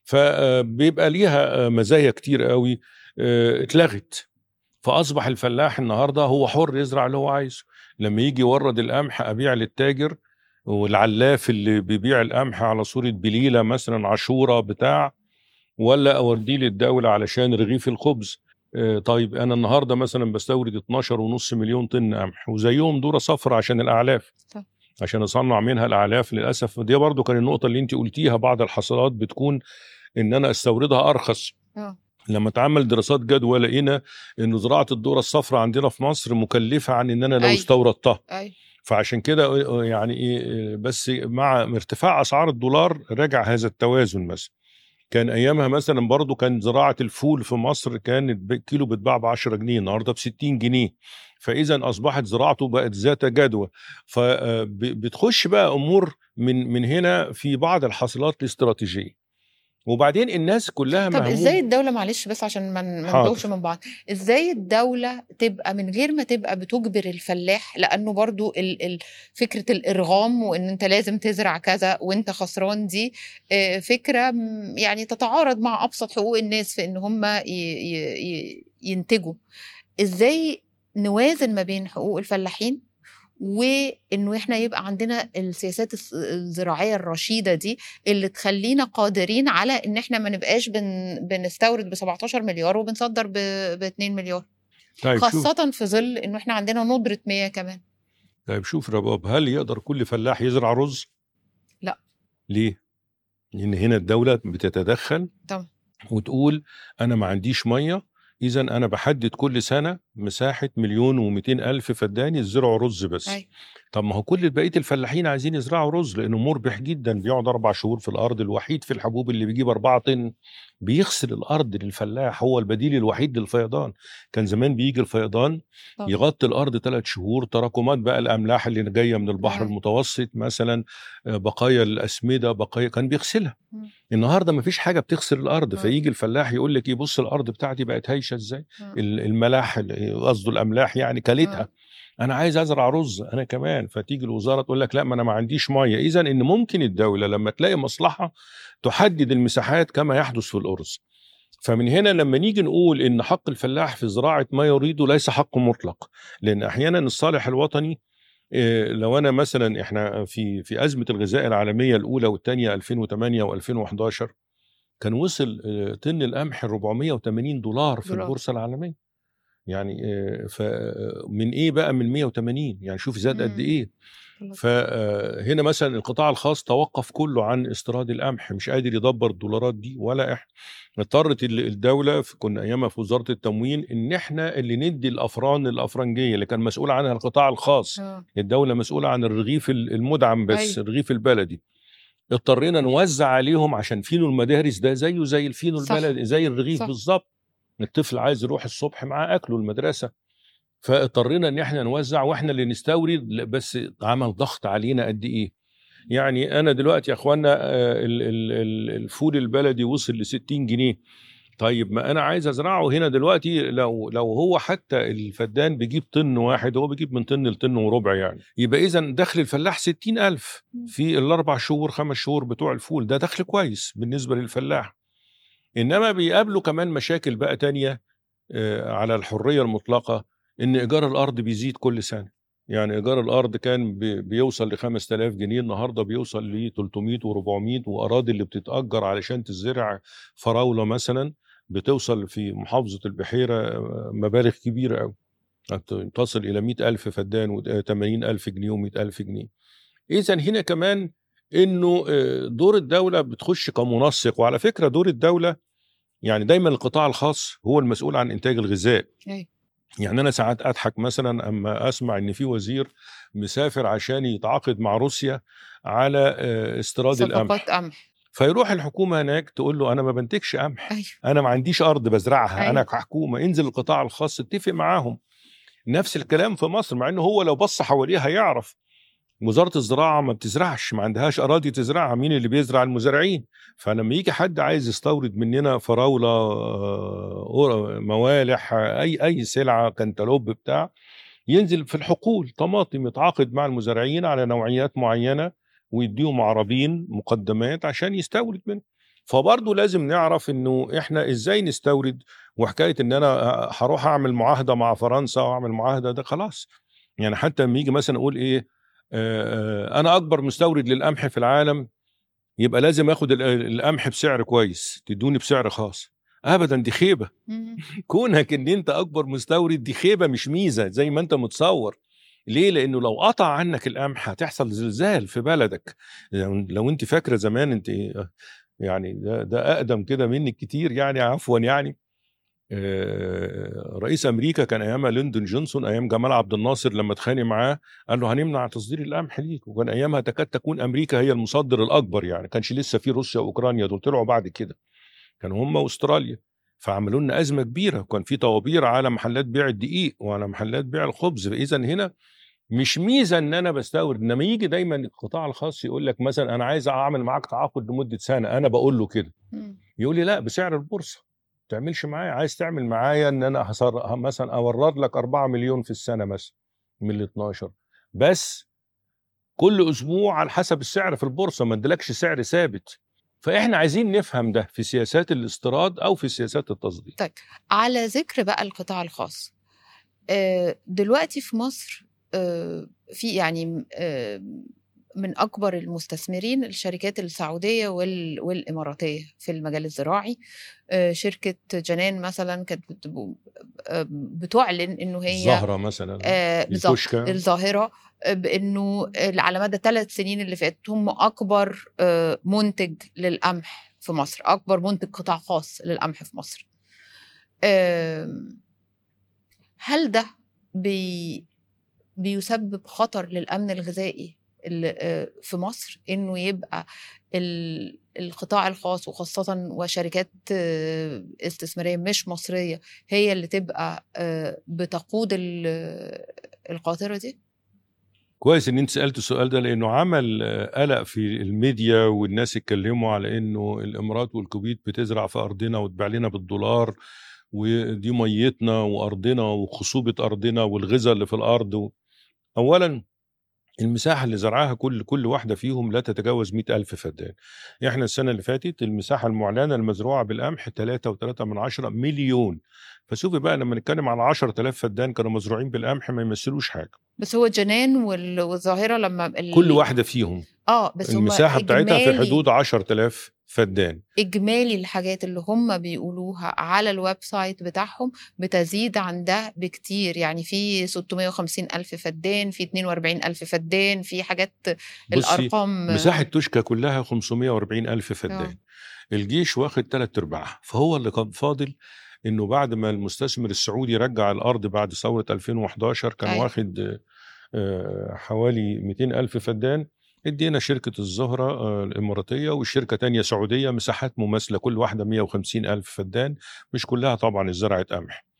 فبيبقى ليها مزايا كتير قوي آه، اتلغت. فأصبح الفلاح النهاردة هو حر يزرع اللي هو عايزه. لما يجي يورد القمح أبيع للتاجر، والعلاف اللي بيبيع القمح على صورة بليلة مثلا عاشورة بتاع، ولا أورديه للدولة علشان رغيف الخبز. آه، طيب أنا النهاردة مثلا بستورد اتناشر ونص مليون طن قمح، وزيهم دورة صفرة عشان الأعلاف، طب عشان أصنع منها الأعلاف. للأسف دي برضو كان النقطة اللي انت قلتيها، بعض الحصلات بتكون ان انا استوردها ارخص. اه لما اتعمل دراسات جدوى لقينا ان زراعه الذره الصفراء عندنا في مصر مكلفه عن ان انا لو اي استوردتها. اي فعشان كده يعني ايه، بس مع ارتفاع اسعار الدولار رجع هذا التوازن. مثلا كان ايامها مثلا برضو كان زراعه الفول في مصر كان كيلو بيتباع ب عشرة جنيه، النهارده ب ستين جنيه. فاذا اصبحت زراعته بقت ذات جدوى. فبتخش بقى امور من من هنا في بعض الحاصلات الاستراتيجيه. وبعدين الناس كلها طب مهموم. ازاي الدولة، معلش بس عشان ما ما نتوهش حاضر. من بعض، ازاي الدولة تبقى من غير ما تبقى بتجبر الفلاح، لانه برضو ال ال فكرة الارغام وان انت لازم تزرع كذا وانت خسران، دي آه، فكرة م- يعني تتعارض مع ابسط حقوق الناس في ان هم ي- ي- ي- ينتجوا. ازاي نوازن ما بين حقوق الفلاحين وانه احنا يبقى عندنا السياسات الس- الزراعيه الرشيده دي اللي تخلينا قادرين على ان احنا ما نبقاش بن بنستورد ب سبعتاشر مليار وبنصدر ب اتنين مليار، طيب شوف خاصه في ظل انه احنا عندنا ندره مياه كمان. طيب شوف رباب، هل يقدر كل فلاح يزرع رز؟ لا ليه؟ لان هنا الدولة بتتدخل طبعا. وتقول انا ما عنديش ميه، اذا انا بحدد كل سنه مساحه مليون ومئتين الف فدان يزرعوا رز بس. أي. طب ما هو كل بقيه الفلاحين عايزين يزرعوا رز، لانه مربح جدا، بيقعد اربع شهور في الارض، الوحيد في الحبوب اللي بيجيب اربعة طن، بيغسل الارض للفلاح، هو البديل الوحيد للفيضان. كان زمان بيجي الفيضان طبعا. يغطي الارض ثلاث شهور، تراكمات بقى الاملاح اللي جايه من البحر أي. المتوسط مثلا، آه، بقايا الاسمده، بقايا كان بيغسلها. مم. النهارده مفيش حاجه بتغسل الارض، آه. فيجي الفلاح يقول لك ايه، بص الارض بتاعتي بقت هايشه ازاي، آه. ال- الملاح قصده الاملاح يعني كلتها، آه. انا عايز ازرع رز انا كمان. فتيجي الوزاره تقول لك لا، ما انا ما عنديش ميه. اذا ان ممكن الدوله لما تلاقي مصلحه تحدد المساحات كما يحدث في الارز. فمن هنا لما نيجي نقول ان حق الفلاح في زراعه ما يريده ليس حق مطلق، لان احيانا الصالح الوطني إيه، لو انا مثلا احنا في في ازمه الغذاء العالميه الاولى والثانيه ألفين وثمانية وألفين وحداشر، كان وصل آه، طن القمح اربعمائة وثمانين دولار في دولار. البورصه العالميه. يعني آه، فمن ايه بقى من مئة وثمانين، يعني شوف زاد قد مم. ايه. فهنا مثلا القطاع الخاص توقف كله عن استيراد القمح، مش قادر يدبر الدولارات دي ولا احنا. اضطرت ال- الدوله في- كنا ايامها في وزاره التموين ان احنا اللي ندي الافران الافرنجيه اللي كان مسؤول عنها القطاع الخاص. آه. الدوله مسؤوله عن الرغيف ال- المدعم بس، أي. الرغيف البلدي. اضطرينا نوزع عليهم عشان فينو المدارس ده زيه زي الفينو صح. البلدي، زي الرغيف صح. بالظبط. الطفل عايز يروح الصبح معاه اكله المدرسه، فاضطرينا ان احنا نوزع واحنا اللي نستورد. بس عمل ضغط علينا قد ايه. يعني انا دلوقتي يا اخوانا آه، ال- ال- ال- الفول البلدي وصل ل ستين جنيه. طيب ما انا عايز ازرعه هنا دلوقتي، لو لو هو حتى الفدان بيجيب طن واحد، هو بيجيب من طن لطن وربع يعني، يبقى اذا دخل الفلاح ستين ألف في الاربع شهور خمس شهور بتوع الفول، ده دخل كويس بالنسبه للفلاح. انما بيقابله كمان مشاكل بقى تانية آه، على الحريه المطلقه، ان ايجار الارض بيزيد كل سنه. يعني ايجار الارض كان بي- بيوصل ل خمسة آلاف جنيه، النهارده بيوصل ل ثلاثمائة و400، واراضي اللي بتتاجر علشان تزرع فراوله مثلا بتوصل في محافظه البحيره آه، مبالغ كبيره قوي، تصل الى مئة ألف فدان و80 ألف جنيه و100 ألف جنيه. اذا هنا كمان انه آه، دور الدوله بتخش كمنسق. وعلى فكره دور الدوله، يعني دايما القطاع الخاص هو المسؤول عن انتاج الغذاء. أي. يعني انا ساعات اضحك مثلا اما اسمع ان في وزير مسافر عشان يتعاقد مع روسيا على آه، استيراد صفقات القمح، قمح. فيروح الحكومه هناك تقول له انا ما بنتجش قمح، أيوه. انا ما عنديش ارض بزرعها، انا أيوه. كحكومه انزل القطاع الخاص اتفق معاهم. نفس الكلام في مصر، مع انه هو لو بص حواليه هيعرف وزاره الزراعه ما بتزرعش، ما عندهاش اراضي تزرعها، مين اللي بيزرع؟ المزارعين. فلما يجي حد عايز يستورد مننا فراوله آه، موالح اي اي سلعه كنتالوب بتاع، ينزل في الحقول طماطم يتعاقد مع المزارعين على نوعيات معينه ويديهم عربين مقدمات عشان يستورد منه. فبرضه لازم نعرف انه احنا ازاي نستورد. وحكايه ان انا هروح اعمل معاهده مع فرنسا واعمل معاهده، ده خلاص. يعني حتى لما يجي مثلا اقول ايه آه، آه، انا اكبر مستورد للقمح في العالم، يبقى لازم اخد ال- القمح بسعر كويس، تدوني بسعر خاص. ابدا، دي خيبه. مم. كونك ان انت اكبر مستورد دي خيبه مش ميزه زي ما انت متصور. ليه؟ لانه لو قطع عنك القمح هتحصل زلزال في بلدك. لو لو انت فاكره زمان، انت يعني ده, ده اقدم كده منك كتير يعني، عفوا يعني. آه، رئيس امريكا كان ايامها ليندون جونسون، ايام جمال عبد الناصر لما اتخانق معاه قال له هنمنع تصدير القمح ليك. وكان ايامها تكاد تكون امريكا هي المصدر الاكبر، يعني كانش لسه في روسيا واوكرانيا، دول طلعوا بعد كده، كانوا هم واستراليا. فعملوا لنا ازمه كبيره، وكان في طوابير على محلات بيع الدقيق وعلى محلات بيع الخبز. فاذا هنا مش ميزه ان انا بستورد. انما يجي دايما القطاع الخاص يقول لك مثلا انا عايز اعمل معاك تعاقد لمده سنه، انا بقول له كده، مم. يقول لي لا بسعر البورصه، ما تعملش معايا. عايز تعمل معايا ان انا هصر مثلا اورد لك أربعة مليون في السنه مثلا من ال اتناشر، بس كل اسبوع على حسب السعر في البورصه، ما ادلكش سعر ثابت. فاحنا عايزين نفهم ده في سياسات الاستيراد او في سياسات التصدير. طيب، على ذكر بقى القطاع الخاص، آه، دلوقتي في مصر آه، في يعني آه، من أكبر المستثمرين الشركات السعودية وال- والإماراتية في المجال الزراعي. آه، شركة جنان مثلا كانت بت- آه، بتعلن إنه هي الزهره مثلا، آه، بالظبط التوشكا. الظاهرة، آه، بأنه على مدى ثلاث سنين اللي فاتت هم أكبر آه، منتج للقمح في مصر، أكبر منتج قطاع خاص للقمح في مصر. آم، هل ده بي بيسبب خطر للأمن الغذائي ال- آه، في مصر، إنه يبقى ال- القطاع الخاص وخاصة وشركات آه، استثمارية مش مصرية هي اللي تبقى آه، بتقود ال- القاطرة دي؟ كويس ان انت سالت السؤال ده، لانه عمل آه، قلق في الميديا، والناس اتكلموا على انه الامارات والكويت بتزرع في ارضنا وتبيع لنا بالدولار، ودي ميتنا وارضنا وخصوبه ارضنا والغذاء اللي في الارض. اولا المساحة اللي زرعها كل كل واحدة فيهم لا تتجاوز مئة ألف فدان. احنا السنة اللي فاتت المساحة المعلنة المزروعة بالقمح ثلاثة وثلاثة من عشرة مليون. فشوفي بقى لما نتكلم على عشرة آلاف فدان كانوا مزروعين بالقمح ما يمثلوش حاجة. بس هو جنان وال- والظاهرة لما كل ال... واحدة فيهم اه بس هم المساحة بتاعتها في إجمالي حدود عشرة آلاف فدان. إجمالي الحاجات اللي هم بيقولوها على الويب سايت بتاعهم بتزيد عن ده بكتير. يعني في ستمائة وخمسين ألف فدان، في اثنين وأربعين ألف فدان، في حاجات بصي الأرقام. مساحة توشكا كلها خمسمائة وأربعين ألف آه. فدان، الجيش واخد ثلاث ارباعها. فهو اللي كان فاضل انه بعد ما المستثمر السعودي رجع الارض بعد ثوره ألفين وحداشر كان أي. واخد آه، حوالي مئتين ألف فدان. ادينا شركة الزهرة آه، الإماراتية والشركة تانية سعودية مساحات مماثلة، كل واحدة مئة وخمسين ألف فدان، مش كلها طبعا الزرعة قمح.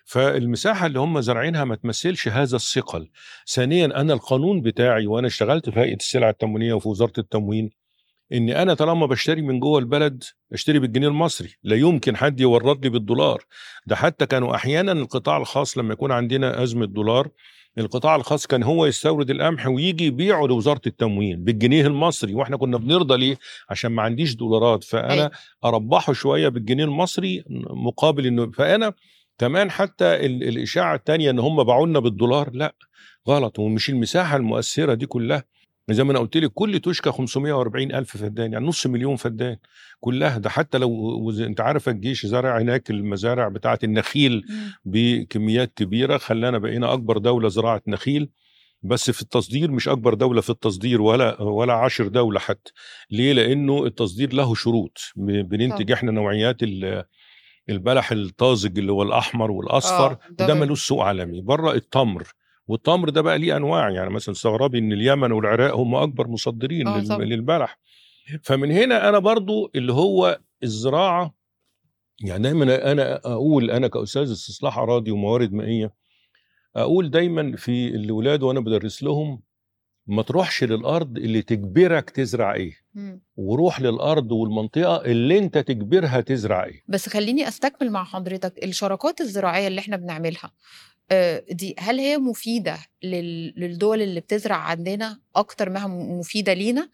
فالمساحة اللي هم زارعينها ما تمثلش هذا الثقل. ثانيا أنا القانون بتاعي وأنا اشتغلت في هيئة السلع التموينية وفي وزارة التموين إني أنا طالما بشتري من جوه البلد اشتري بالجنيه المصري، لا يمكن حد يورد لي بالدولار. ده حتى كانوا أحيانا القطاع الخاص لما يكون عندنا أزمة دولار، القطاع الخاص كان هو يستورد القمح ويجي يبيعه لوزارة التموين بالجنيه المصري، واحنا كنا بنرضى ليه؟ عشان ما عنديش دولارات، فأنا أي. أربحه شوية بالجنيه المصري مقابل إنه، فأنا كمان حتى ال- الإشاعة التانية إن هم باعوا لنا بالدولار، لا غلط، ومش المساحة المؤثرة دي كلها. زي ما انا قلت لك كل توشكا خمسمائة وأربعين الف فدان، يعني نص مليون فدان كلها. ده حتى لو وز- انت عارف الجيش زرع هناك المزارع بتاعه النخيل مم. بكميات كبيره، خلانا بقينا اكبر دوله زراعه نخيل، بس في التصدير مش اكبر دوله في التصدير ولا ولا عشر دوله حتى. ليه؟ لانه التصدير له شروط. ب- بننتج طبعا. احنا نوعيات ال- البلح الطازج اللي هو الاحمر والاصفر، اه ده وده ب- ملوش سوق عالمي. بره التمر، والتمر ده بقى ليه انواع، يعني مثلا استغربي ان اليمن والعراق هم اكبر مصدرين اه لل- طبعا. للبلح. فمن هنا انا برضو اللي هو الزراعه، يعني دايما انا اقول انا كاستاذ استصلاح اراضي وموارد مائيه، اقول دايما في الاولاد وانا بدرس لهم ما تروحش للارض اللي تجبرك تزرع ايه، مم. وروح للارض والمنطقه اللي انت تجبرها تزرع ايه. بس خليني استكمل مع حضرتك الشراكات الزراعية اللي احنا بنعملها، آه، دي هل هي مفيدة لل- للدول اللي بتزرع عندنا أكتر ما هي م- مفيدة لينا،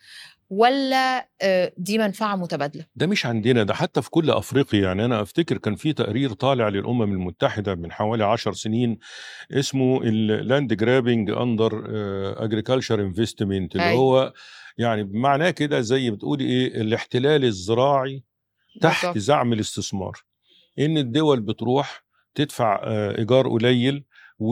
ولا آه، دي منفعة متبادلة؟ ده مش عندنا، ده حتى في كل افريقيا. يعني انا افتكر كان في تقرير طالع للامم المتحده من حوالي عشر سنين اسمه اللاند جرابينج اندر اجريكلتشر انفستمنت، اللي أي هو يعني بمعناه كده زي بتقولي ايه، الاحتلال الزراعي تحت بالظبط. زعم الاستثمار. ان الدول بتروح تدفع آه، ايجار قليل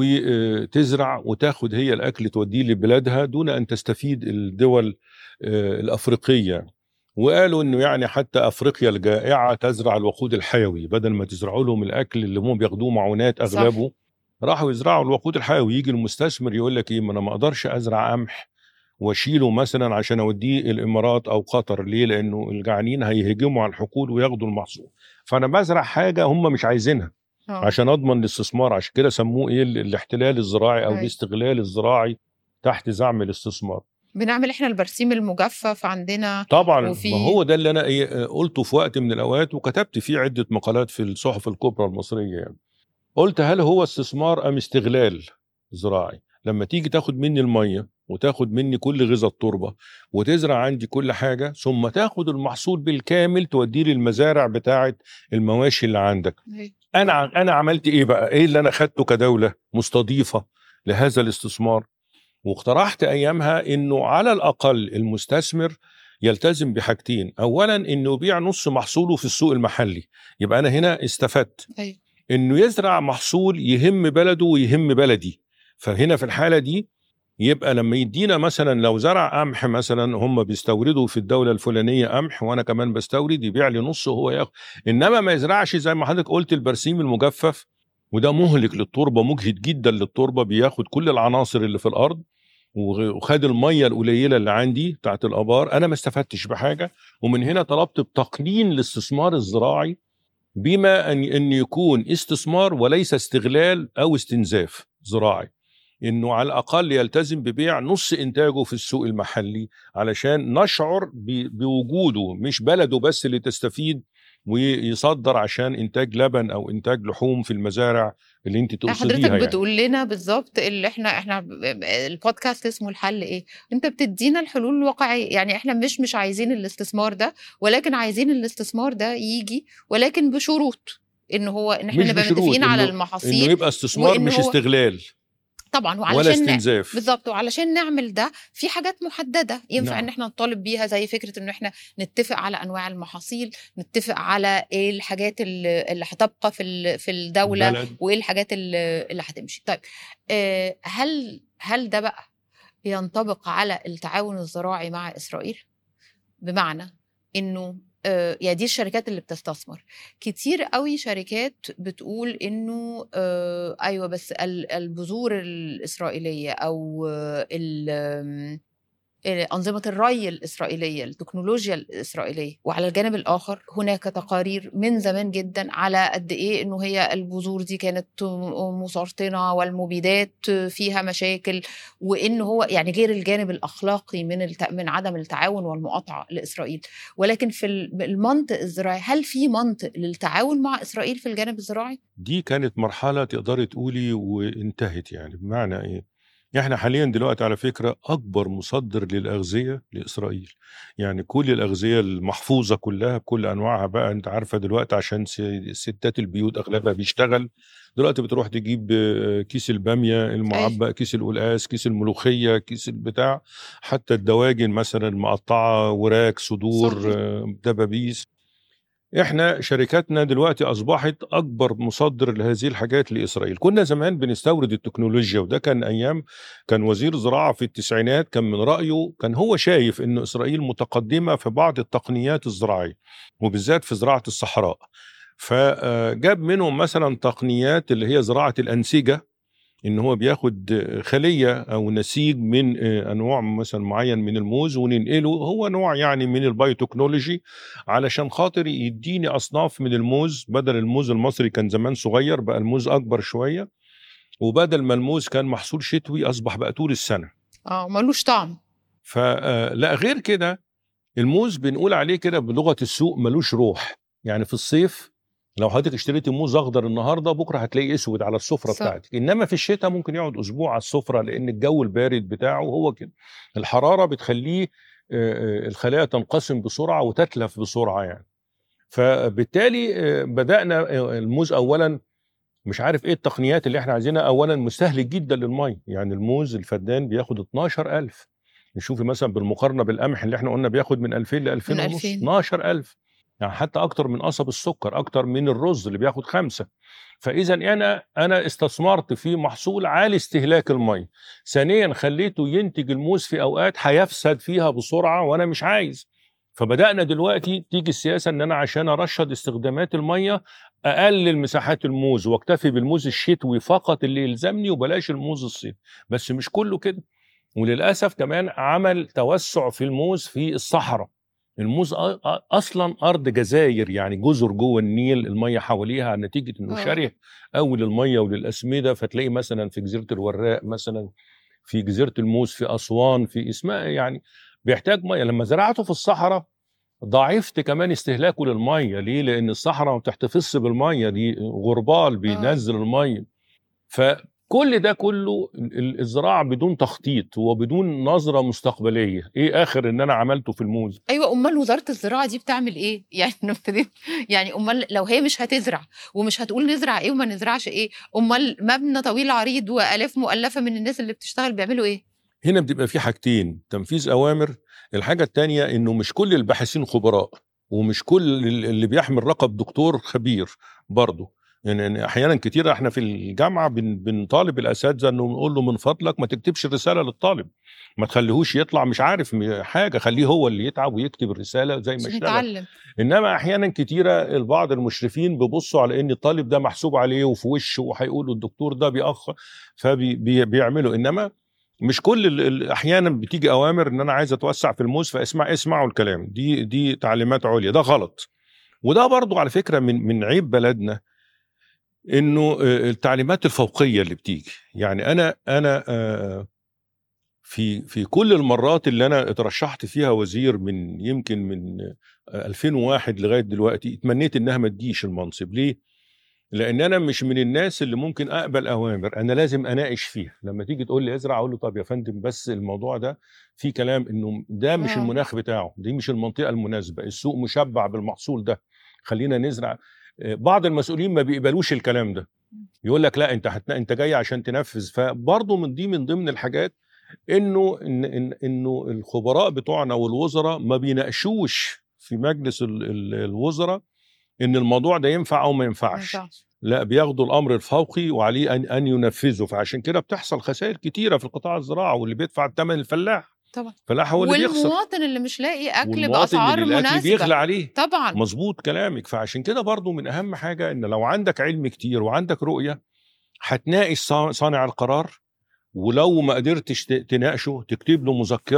وتزرع وتاخد هي الاكل توديه لبلادها دون ان تستفيد الدول آه، الافريقيه. وقالوا انه يعني حتى افريقيا الجائعه تزرع الوقود الحيوي، بدل ما تزرعوا لهم الاكل اللي هم بياخدوه معونات صح. اغلبه، راحوا يزرعوا الوقود الحيوي. يجي المستثمر يقول لك ايه، ما انا ما اقدرش ازرع قمح واشيله مثلا عشان اوديه الامارات او قطر، ليه؟ لانه الجعانين هيهجموا على الحقول وياخدوا المحصول، فانا بزرع حاجه هم مش عايزينها اه. عشان اضمن الاستثمار. عشان كده سموه ايه، ال- الاحتلال الزراعي او أي. الاستغلال الزراعي تحت زعم الاستثمار. بنعمل احنا البرسيم المجفف عندنا. طبعا، ما وفي هو ده اللي انا إيه قلته في وقت من الاوقات، وكتبت فيه عده مقالات في الصحف الكبرى المصريه. يعني قلت هل هو استثمار ام استغلال زراعي؟ لما تيجي تاخد مني الميه وتاخد مني كل غذاء التربه وتزرع عندي كل حاجه، ثم تاخد المحصول بالكامل توديه للمزارع بتاعه المواشي اللي عندك. أي. انا ع- انا عملت ايه بقى؟ ايه اللي انا خدته كدوله مستضيفه لهذا الاستثمار؟ واقترحت ايامها انه على الاقل المستثمر يلتزم بحاجتين. اولا انه يبيع نص محصوله في السوق المحلي، يبقى انا هنا استفدت. أي. انه يزرع محصول يهم بلده ويهم بلدي، فهنا في الحالة دي يبقى لما يدينا مثلا لو زرع قمح مثلا، هم بيستوردوا في الدولة الفلانية قمح وانا كمان بستورد، يبيع لي نص وهو ياخد. انما ما يزرعش زي ما حضرتك قلت البرسيم المجفف، وده مهلك للتربة، مجهد جدا للتربة، بياخد كل العناصر اللي في الارض وخد المية القليلة اللي عندي بتاعت الابار، انا ما استفدتش بحاجة. ومن هنا طلبت بتقنين الاستثمار الزراعي بما ان ان يكون استثمار وليس استغلال او استنزاف زراعي، انه على الاقل يلتزم ببيع نص انتاجه في السوق المحلي علشان نشعر ب- بوجوده، مش بلده بس اللي تستفيد ويصدر عشان انتاج لبن او انتاج لحوم في المزارع اللي انت حضرتك تقصديها يعني. بتقول لنا بالظبط اللي احنا احنا ب- ب- البودكاست اسمه الحل ايه. انت بتدينا الحلول الواقعيه، يعني احنا مش مش عايزين الاستثمار ده، ولكن عايزين الاستثمار ده يجي، ولكن بشروط ان هو ان احنا مش نبقى بشروط، متفقين على انه انه المحاصيل، يبقى استثمار وان مش هو استغلال طبعا. ولا وعلشان ن- استنزاف. بالظبط، وعلشان نعمل ده في حاجات محدده ينفع ان نعم. احنا نطالب بيها، زي فكره ان احنا نتفق على انواع المحاصيل، نتفق على ايه الحاجات اللي اللي هتبقى في ال- في الدوله، بلد. وايه الحاجات اللي اللي هتمشي. طيب آه، هل هل ده بقى ينطبق على التعاون الزراعي مع اسرائيل؟ بمعنى انه آه، يعني دي الشركات اللي بتستثمر كتير قوي، شركات بتقول انه آه، ايوه بس ال- البذور الاسرائيليه او آه، ال- آم، أنظمة الري الإسرائيلية، التكنولوجيا الإسرائيلية. وعلى الجانب الآخر هناك تقارير من زمان جدا على قد إيه إنه هي البذور دي كانت مسرطنة والمبيدات فيها مشاكل، وإن هو يعني غير الجانب الأخلاقي من الت... من عدم التعاون والمقاطعة لإسرائيل. ولكن في المنطق الزراعي، هل في منطق للتعاون مع إسرائيل في الجانب الزراعي؟ دي كانت مرحلة تقدري تقولي وانتهت. يعني بمعنى إيه؟ احنا حاليا دلوقتي على فكرة أكبر مصدر للأغذية لإسرائيل. يعني كل الأغذية المحفوظة كلها بكل أنواعها بقى، أنت عارفة دلوقتي عشان ستات البيوت أغلبها بيشتغل، دلوقتي بتروح تجيب كيس البامية المعبأ، كيس القلقاس، كيس الملوخية، كيس البتاع، حتى الدواجن مثلا مقطعة، وراك، صدور، دبابيس. احنا شركاتنا دلوقتي اصبحت اكبر مصدر لهذه الحاجات لاسرائيل. كنا زمان بنستورد التكنولوجيا، وده كان ايام كان وزير زراعه في التسعينات كان من رايه، كان هو شايف ان اسرائيل متقدمه في بعض التقنيات الزراعيه وبالذات في زراعه الصحراء، فجاب منهم مثلا تقنيات اللي هي زراعه الانسجه، ان هو بياخد خليه او نسيج من انواع مثلا معين من الموز وننقله، هو نوع يعني من البايوتكنولوجي، علشان خاطر يديني اصناف من الموز. بدل الموز المصري كان زمان صغير بقى الموز اكبر شويه، وبدل ما الموز كان محصول شتوي اصبح بقى طول السنه. اه ملوش طعم. فلا غير كده الموز بنقول عليه كده بلغه السوق ملوش روح. يعني في الصيف لو حضرتك اشتريتي موز اخضر النهارده بكره هتلاقيه اسود على السفره بتاعتك، انما في الشتاء ممكن يقعد اسبوع على السفره، لان الجو البارد بتاعه هو كده، الحراره بتخليه الخلايا تنقسم بسرعه وتتلف بسرعه يعني. فبالتالي بدانا الموز اولا مش عارف ايه التقنيات اللي احنا عايزينها. اولا مستهلك جدا للميه، يعني الموز الفدان بياخد اتناشر ألف. نشوفي مثلا بالمقارنه بالقمح اللي احنا قلنا بياخد من ألفين ل ألفين ونص، اتناشر ألف، يعني حتى اكتر من قصب السكر، اكتر من الرز اللي بياخد خمسة. فاذا انا انا استثمرت في محصول عالي استهلاك الميه. ثانيا خليته ينتج الموز في اوقات هيفسد فيها بسرعه وانا مش عايز. فبدانا دلوقتي تيجي السياسه ان انا عشان ارشد استخدامات الميه اقلل مساحات الموز واكتفي بالموز الشتوي فقط اللي يلزمني، وبلاش الموز الصيف. بس مش كله كده، وللاسف كمان عمل توسع في الموز في الصحراء. الموز اصلا ارض جزاير، يعني جزر جوه النيل الميه حواليها، نتيجه انه شره قوي للميه وللاسمده. فتلاقي مثلا في جزيره الوراق، مثلا في جزيره الموز في اسوان، في اسماء، يعني بيحتاج ميه. لما زرعته في الصحراء ضاعفت كمان استهلاكه للميه. ليه؟ لان الصحراء ما بتحتفظش بالميه، دي غربال بينزل الميه. فكل ده كله الزراعه بدون تخطيط وبدون نظره مستقبليه. ايه اخر ان انا عملته في الموز؟ ايوه، امال وزاره الزراعه دي بتعمل ايه؟ يعني نبتدي يعني امال لو هي مش هتزرع ومش هتقول نزرع ايه وما نزرعش ايه، امال مبنى طويل عريض والاف مؤلفه من الناس اللي بتشتغل بيعملوا ايه؟ هنا بتبقى في حاجتين: تنفيذ اوامر. الحاجه الثانيه انه مش كل الباحثين خبراء، ومش كل اللي بيحمل لقب دكتور خبير برضه. يعني احيانا كتير احنا في الجامعه بن بنطالب الاساتذه انه نقول له من فضلك ما تكتبش الرساله للطالب، ما تخليهوش يطلع مش عارف حاجه، خليه هو اللي يتعب ويكتب الرساله زي ما اشتغل. انما احيانا كتيره البعض المشرفين بيبصوا على ان الطالب ده محسوب عليه وفي وشه، وهيقولوا الدكتور ده بيأخر، فبيعملوا. انما مش كل احيانا بتيجي اوامر ان انا عايز اتوسع في الموز فاسمع اسمعوا الكلام، دي دي تعليمات عليا، ده غلط. وده برضو على فكره من من عيب بلدنا، انه التعليمات الفوقيه اللي بتيجي. يعني انا انا في في كل المرات اللي انا اترشحت فيها وزير من يمكن من ألفين وواحد لغايه دلوقتي اتمنيت انها ما تجيش المنصب. ليه؟ لان انا مش من الناس اللي ممكن اقبل اوامر، انا لازم اناقش فيها. لما تيجي تقول لي ازرع اقول له طب يا فندم بس الموضوع ده في كلام انه ده مش المناخ بتاعه، دي مش المنطقه المناسبه، السوق مشبع بالمحصول ده، خلينا نزرع. بعض المسؤولين ما بيقبلوش الكلام ده، يقول لك لا انت هتنا... انت جاي عشان تنفذ. فبرضه من دي من ضمن الحاجات انه إن... إن... انه الخبراء بتوعنا والوزراء ما بيناقشوش في مجلس ال... ال... الوزراء ان الموضوع ده ينفع او ما ينفعش. لا، بياخدوا الامر الفوقي وعليه ان ان ينفذه. فعشان كده بتحصل خسائر كتيره في القطاع الزراعي، واللي بيدفع الثمن الفلاح طبعا، الفلاح هو اللي بيخسر، والمواطن اللي مش لاقي اكل باسعار مناسبه بيغلى عليه طبعا. مظبوط كلامك. فعشان كده برضو من اهم حاجه ان لو عندك علم كتير وعندك رؤيه هتناقش صانع القرار، ولو ما قدرتش تناقشه تكتب له مذكره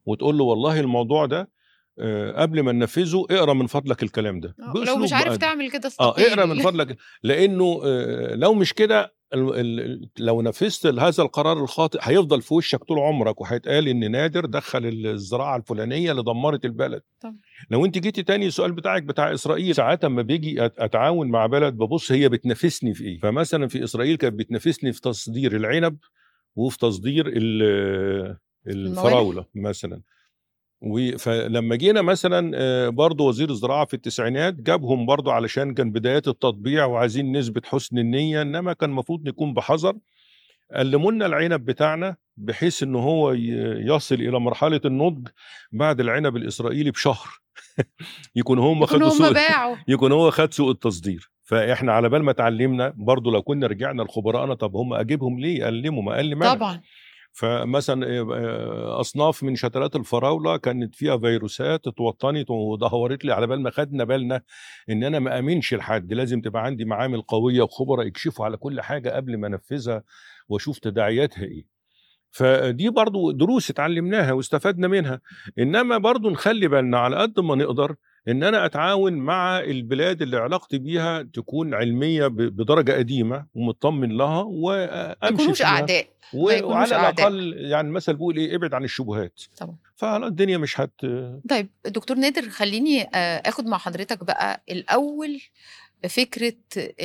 وتقول له والله الموضوع ده آه، قبل ما ننفذه اقرا من فضلك الكلام ده آه، لو باسلوب مش عارف بقى. تعمل كده اه اقرا من استقيل. فضلك، لانه آه، لو مش كده ال- ال- لو نفذت هذا القرار الخاطئ هيفضل في وشك طول عمرك، وهيتقال ان نادر دخل الزراعه الفلانيه اللي دمرت البلد. طبعا. لو انت جيتي تاني السؤال بتاعك بتاع اسرائيل، ساعات اما بيجي أت- اتعاون مع بلد ببص هي بتنافسني في ايه. فمثلا في اسرائيل كانت بتنافسني في تصدير العنب وفي تصدير ال- الموالح. الفراوله مثلا. و- فلما جينا مثلا آه، برضو وزير الزراعه في التسعينات جابهم برضو علشان كان بدايات التطبيع وعايزين نثبت حسن النيه، انما كان المفروض نكون بحذر. قلموا لنا العنب بتاعنا بحيث ان هو ي- يصل الى مرحله النضج بعد العنب الاسرائيلي بشهر. يكون هم يكونوا خدوا هم سوق، باعوا. يكون هو خد سوق التصدير. فاحنا على بال ما اتعلمنا برضو لو كنا رجعنا لخبراءنا، طب هم اجيبهم ليه يقلموا؟ ما قال لي مانع. طبعا. فمثلا آه، اصناف من شتلات الفراوله كانت فيها فيروسات اتوطنت ودهورت لي، على بال ما خدنا بالنا ان انا ما امنش لحد، لازم تبقى عندي معامل قويه وخبراء يكشفوا على كل حاجه قبل ما انفذها واشوف تداعياتها ايه. فدي برضو دروس اتعلمناها واستفدنا منها. انما برضو نخلي بالنا على قد ما نقدر ان انا اتعاون مع البلاد اللي علاقتي بيها تكون علميه ب- بدرجه قديمه ومطمن لها ما وامشي يكونوش فيها. اعداء. ما و- يكونوش وعلى اعداء. الاقل يعني المثل بيقول ايه، ابعد عن الشبهات. طبعا. فالدنيا مش هت. طيب دكتور نادر، خليني آه، اخد مع حضرتك بقى الاول فكره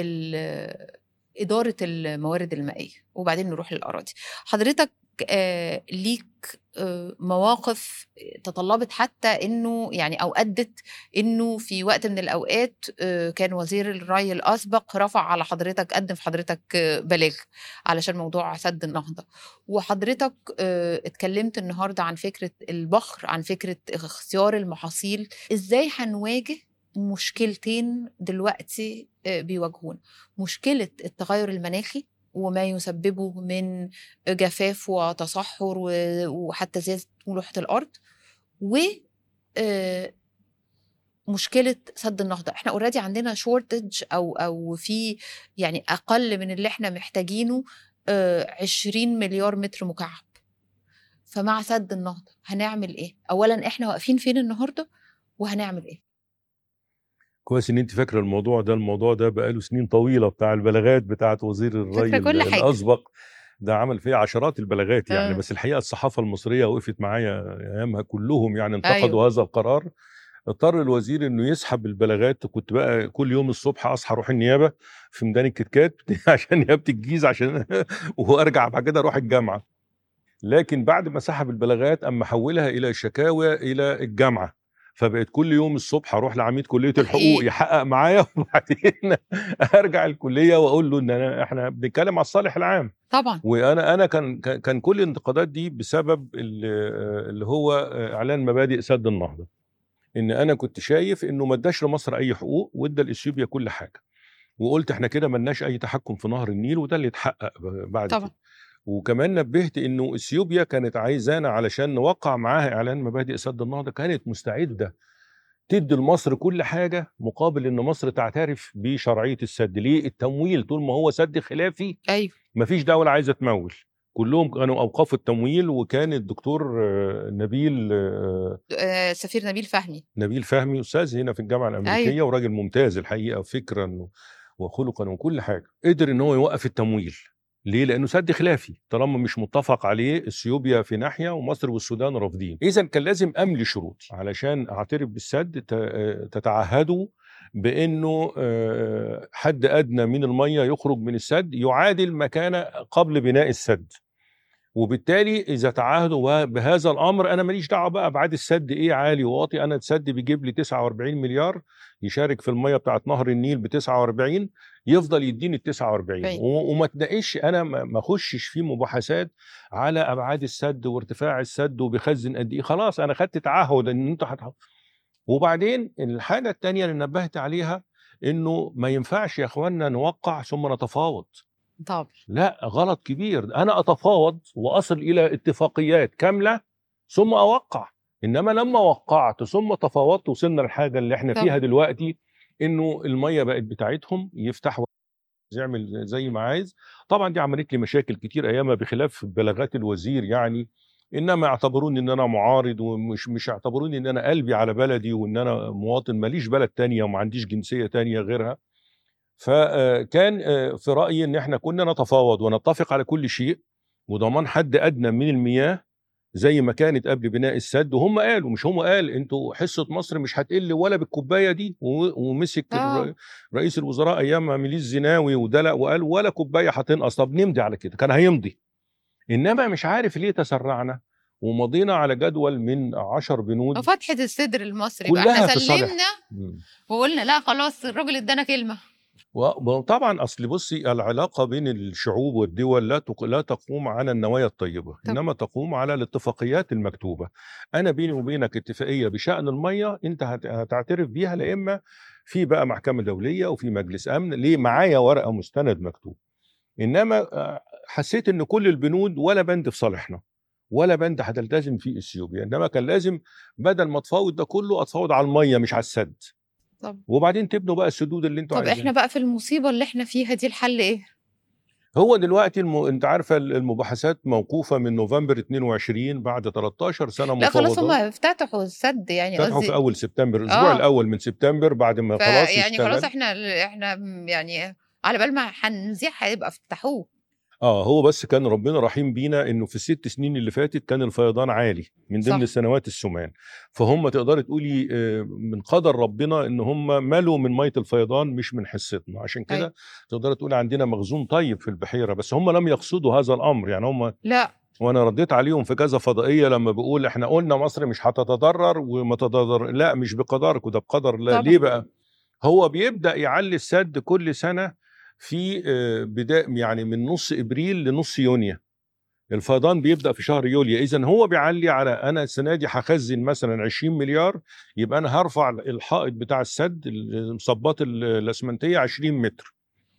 ال- اداره الموارد المائيه، وبعدين نروح للاراضي. حضرتك آه، ليك آه، مواقف تطلبت حتى انه يعني او ادت انه في وقت من الاوقات آه، كان وزير الري الاسبق رفع على حضرتك، قدم في حضرتك آه، بلاغ علشان موضوع سد النهضه. وحضرتك آه، اتكلمت النهارده عن فكره البخر، عن فكره اختيار المحاصيل. ازاي هنواجه مشكلتين دلوقتي آه، بيواجهونا؟ مشكله التغير المناخي وما يسببه من جفاف وتصحر و- وحتى زيادة ملوحة الأرض، و آه، مشكلة سد النهضة. احنا اوريدي عندنا شورتج أو أو في يعني أقل من اللي احنا محتاجينه آه، عشرين مليار متر مكعب. فمع سد النهضة هنعمل ايه؟ أولا احنا واقفين فين النهاردة وهنعمل ايه؟ كويس ان انت فاكره الموضوع ده. الموضوع ده بقاله سنين طويله بتاع البلاغات بتاعت وزير الري فاكرة كل ال- حاجة. الاسبق. ده عمل فيه عشرات البلاغات يعني، آه. بس الحقيقه الصحافه المصريه وقفت معايا ايامها كلهم يعني انتقدوا أيوه. هذا القرار. اضطر الوزير انه يسحب البلاغات. كنت بقى كل يوم الصبح اصحى اروح النيابه في ميدان الكتكات عشان نيابه الجيزه عشان وارجع بعد كده اروح الجامعه. لكن بعد ما سحب البلاغات اما حولها الى شكاوى الى الجامعه، فبقيت كل يوم الصبح اروح لعميد كليه الحقوق تحقيق. يحقق معايا وبعدين ارجع الكليه واقول له ان أنا احنا بنتكلم على الصالح العام. طبعا. وانا انا كان كان كان كل الانتقادات دي بسبب اللي اللي هو اعلان مبادئ سد النهضه. ان انا كنت شايف انه ما اداش لمصر اي حقوق وادى لاثيوبيا كل حاجه، وقلت احنا كده ملناش اي تحكم في نهر النيل، وده اللي اتحقق بعد طبعا. كده. وكمان نبهت انه اثيوبيا كانت عايزانا علشان نوقع معاها اعلان مبادئ سد النهضه، كانت مستعده تدي لمصر كل حاجه مقابل ان مصر تعترف بشرعيه السد. ليه؟ التمويل طول ما هو سد خلافي أيوه. مفيش دوله عايزه تمول، كلهم كانوا اوقفوا التمويل. وكان الدكتور آه، نبيل آه، آه، سفير نبيل فهمي. نبيل فهمي استاذ هنا في الجامعه الامريكيه أيوه. وراجل ممتاز الحقيقه فكرا وخلقا وكل حاجه، قدر ان هو يوقف التمويل. ليه؟ لانه سد خلافي طالما مش متفق عليه، اثيوبيا في ناحيه ومصر والسودان رافضين. اذا كان لازم املي شروط علشان اعترف بالسد، ت- تتعهدوا بانه آه، حد ادنى من الميه يخرج من السد يعادل ما كان قبل بناء السد. وبالتالي اذا تعاهدوا بهذا الامر، انا ماليش دعوه بقى ابعاد السد ايه عالي وواطي. انا السد بيجيب لي تسعة وأربعين مليار، يشارك في الميه بتاعت نهر النيل ب تسعة وأربعين، يفضل يديني ال تسعة وأربعين باين. و- وما تناقش. انا ما ما اخشش في مباحثات على ابعاد السد وارتفاع السد وبيخزن قد ايه. خلاص انا خدت تعهد ان انتوا هتح... وبعدين الحاجه الثانيه اللي نبهت عليها انه ما ينفعش يا اخوانا نوقع ثم نتفاوض. طبعا. لا، غلط كبير. انا اتفاوض واصل الى اتفاقيات كامله ثم اوقع. انما لما وقعت ثم تفاوضت وصلنا للحاجه اللي احنا فيها طبعا. دلوقتي، انه الميه بقت بتاعتهم، يفتح يعمل زي ما عايز. طبعا دي عملت لي مشاكل كتير ايامها، بخلاف بلاغات الوزير يعني انما اعتبروني ان انا معارض، ومش مش اعتبروني ان انا قلبي على بلدي، وان انا مواطن ماليش بلد تانية وما عنديش جنسيه تانية غيرها. فكان في رايي ان احنا كنا نتفاوض ونتفق على كل شيء، وضمان حد ادنى من المياه زي ما كانت قبل بناء السد. وهم قالوا، مش هم قال انتوا حصه مصر مش هتقل ولا بالكوبايه دي، ومسك اه رئيس الوزراء ايامها ميليس زناوي ودلق وقال ولا كوبايه هتنقص. طب نمضي على كده، كان هيمضي. انما مش عارف ليه تسرعنا ومضينا على جدول من عشر بنود فتحة الصدر المصري بقى، احنا كلها في صالح. سلمنا وقلنا لا خلاص الراجل ادانا كلمة. وطبعا اصل بصي، العلاقه بين الشعوب والدول لا لا تقوم على النوايا الطيبه، طب. انما تقوم على الاتفاقيات المكتوبه. انا بيني وبينك اتفاقيه بشان الميه، انت هتعترف بيها، لا اما في بقى محكمه دوليه وفي مجلس امن، ليه معايا ورقه مستند مكتوب. انما حسيت ان كل البنود ولا بند في صالحنا ولا بند هتلتزم فيه اثيوبيا، انما كان لازم بدل ما تفاوض ده كله اتفاوض على الميه مش على السد. طب. وبعدين تبنوا بقى السدود اللي انتوا طب عايزينها. احنا بقى في المصيبة اللي احنا فيها دي الحل ايه؟ هو دلوقتي الم... انت عارفه المباحثات موقوفه من نوفمبر اتنين وعشرين بعد تلتاشر سنه لا خلاص هم مفاوضات. افتتحوا السد يعني فتحوا في قصدي. اول سبتمبر، الاسبوع اه الاول من سبتمبر بعد ما خلاص فيعني خلاص اشتغل. احنا احنا يعني على بال ما هنزيح هيبقى فتحوه. اه هو بس كان ربنا رحيم بينا انه في الست سنين اللي فاتت كان الفيضان عالي من ضمن صح. السنوات السمان، فهم تقدري تقولي من قدر ربنا ان هم ملوا من ميه الفيضان مش من حصتنا، عشان كده أيوة. تقدري تقولي عندنا مخزون طيب في البحيره. بس هم لم يقصدوا هذا الامر، يعني هم لا وانا رديت عليهم في كذا فضائيه لما بقول احنا قلنا مصر مش هتتضرر وما تتضرر، لا مش بقدرك وده بقدر الله. طبعا. ليه بقى؟ هو بيبدا يعلي السد كل سنه في بدايه، يعني من نص ابريل لنص يونيو. الفيضان بيبدا في شهر يوليو، اذا هو بيعلي على انا السنه دي هخزن مثلا عشرين مليار، يبقى انا هرفع الحائط بتاع السد المصبات الاسمنتيه عشرين متر.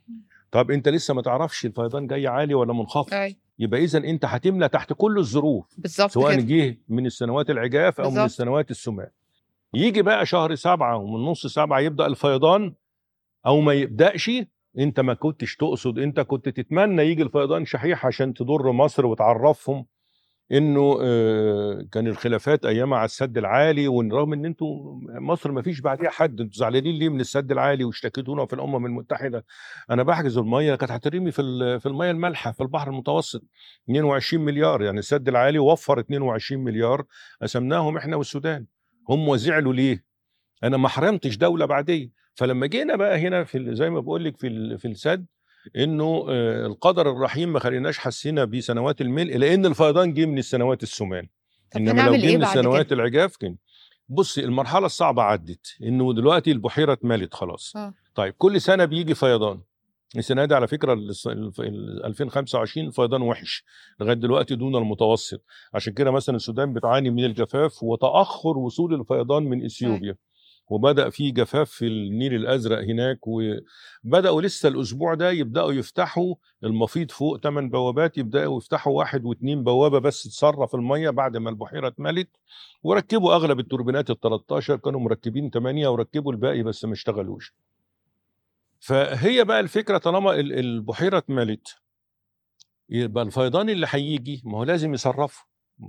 طب انت لسه ما تعرفش الفيضان جاي عالي ولا منخفض. أيوة. يبقى اذا انت هتملى تحت كل الظروف، بالظبط سواء كده. جه من السنوات العجاف او بالزبط. من السنوات السمان. يجي بقى شهر سبعة ومن نص سبعة يبدا الفيضان او ما يبداش، انت ما كنتش تقصد، انت كنت تتمنى يجي الفيضان شحيح عشان تضر مصر وتعرفهم انه كان الخلافات ايامها على السد العالي، ورغم ان انتوا مصر ما فيش بعديها حد، انتوا زعلانين ليه من السد العالي واشتكيتونا في الامم المتحده. انا بحجز الميه كانت هترمي في في الميه المالحه في البحر المتوسط اتنين وعشرين مليار، يعني السد العالي وفر اتنين وعشرين مليار قسمناهم احنا والسودان. هم زعلوا ليه؟ انا ما حرمتش دوله بعديه. فلما جينا بقى هنا في زي ما بقول لك في في السد، انه القدر الرحيم ما خليناش حسينا بسنوات الملء، لان الفيضان جه من السنوات السمان. انما لو جه من السنوات العجاف كان. بصي المرحله الصعبه عدت، انه دلوقتي البحيره اتملت خلاص. أوه. طيب كل سنه بيجي فيضان. السنه دي على فكره ألفين وخمسة وعشرين الفيضان وحش لغايه دلوقتي دون المتوسط، عشان كده مثلا السودان بتعاني من الجفاف وتاخر وصول الفيضان من اثيوبيا. وبدأ في جفاف في النيل الأزرق هناك، وبدأوا لسه الأسبوع ده يبدأوا يفتحوا المفيض فوق ثمان بوابات، يبدأوا يفتحوا واحد واثنين بوابة بس تصرف المية بعد ما البحيرة اتملت. وركبوا أغلب التوربينات ال تلتاشر، كانوا مركبين ثمانية وركبوا الباقي بس ما اشتغلوش. فهي بقى الفكرة، طالما البحيرة اتملت يبقى الفيضان اللي هيجي ما هو لازم يصرفه،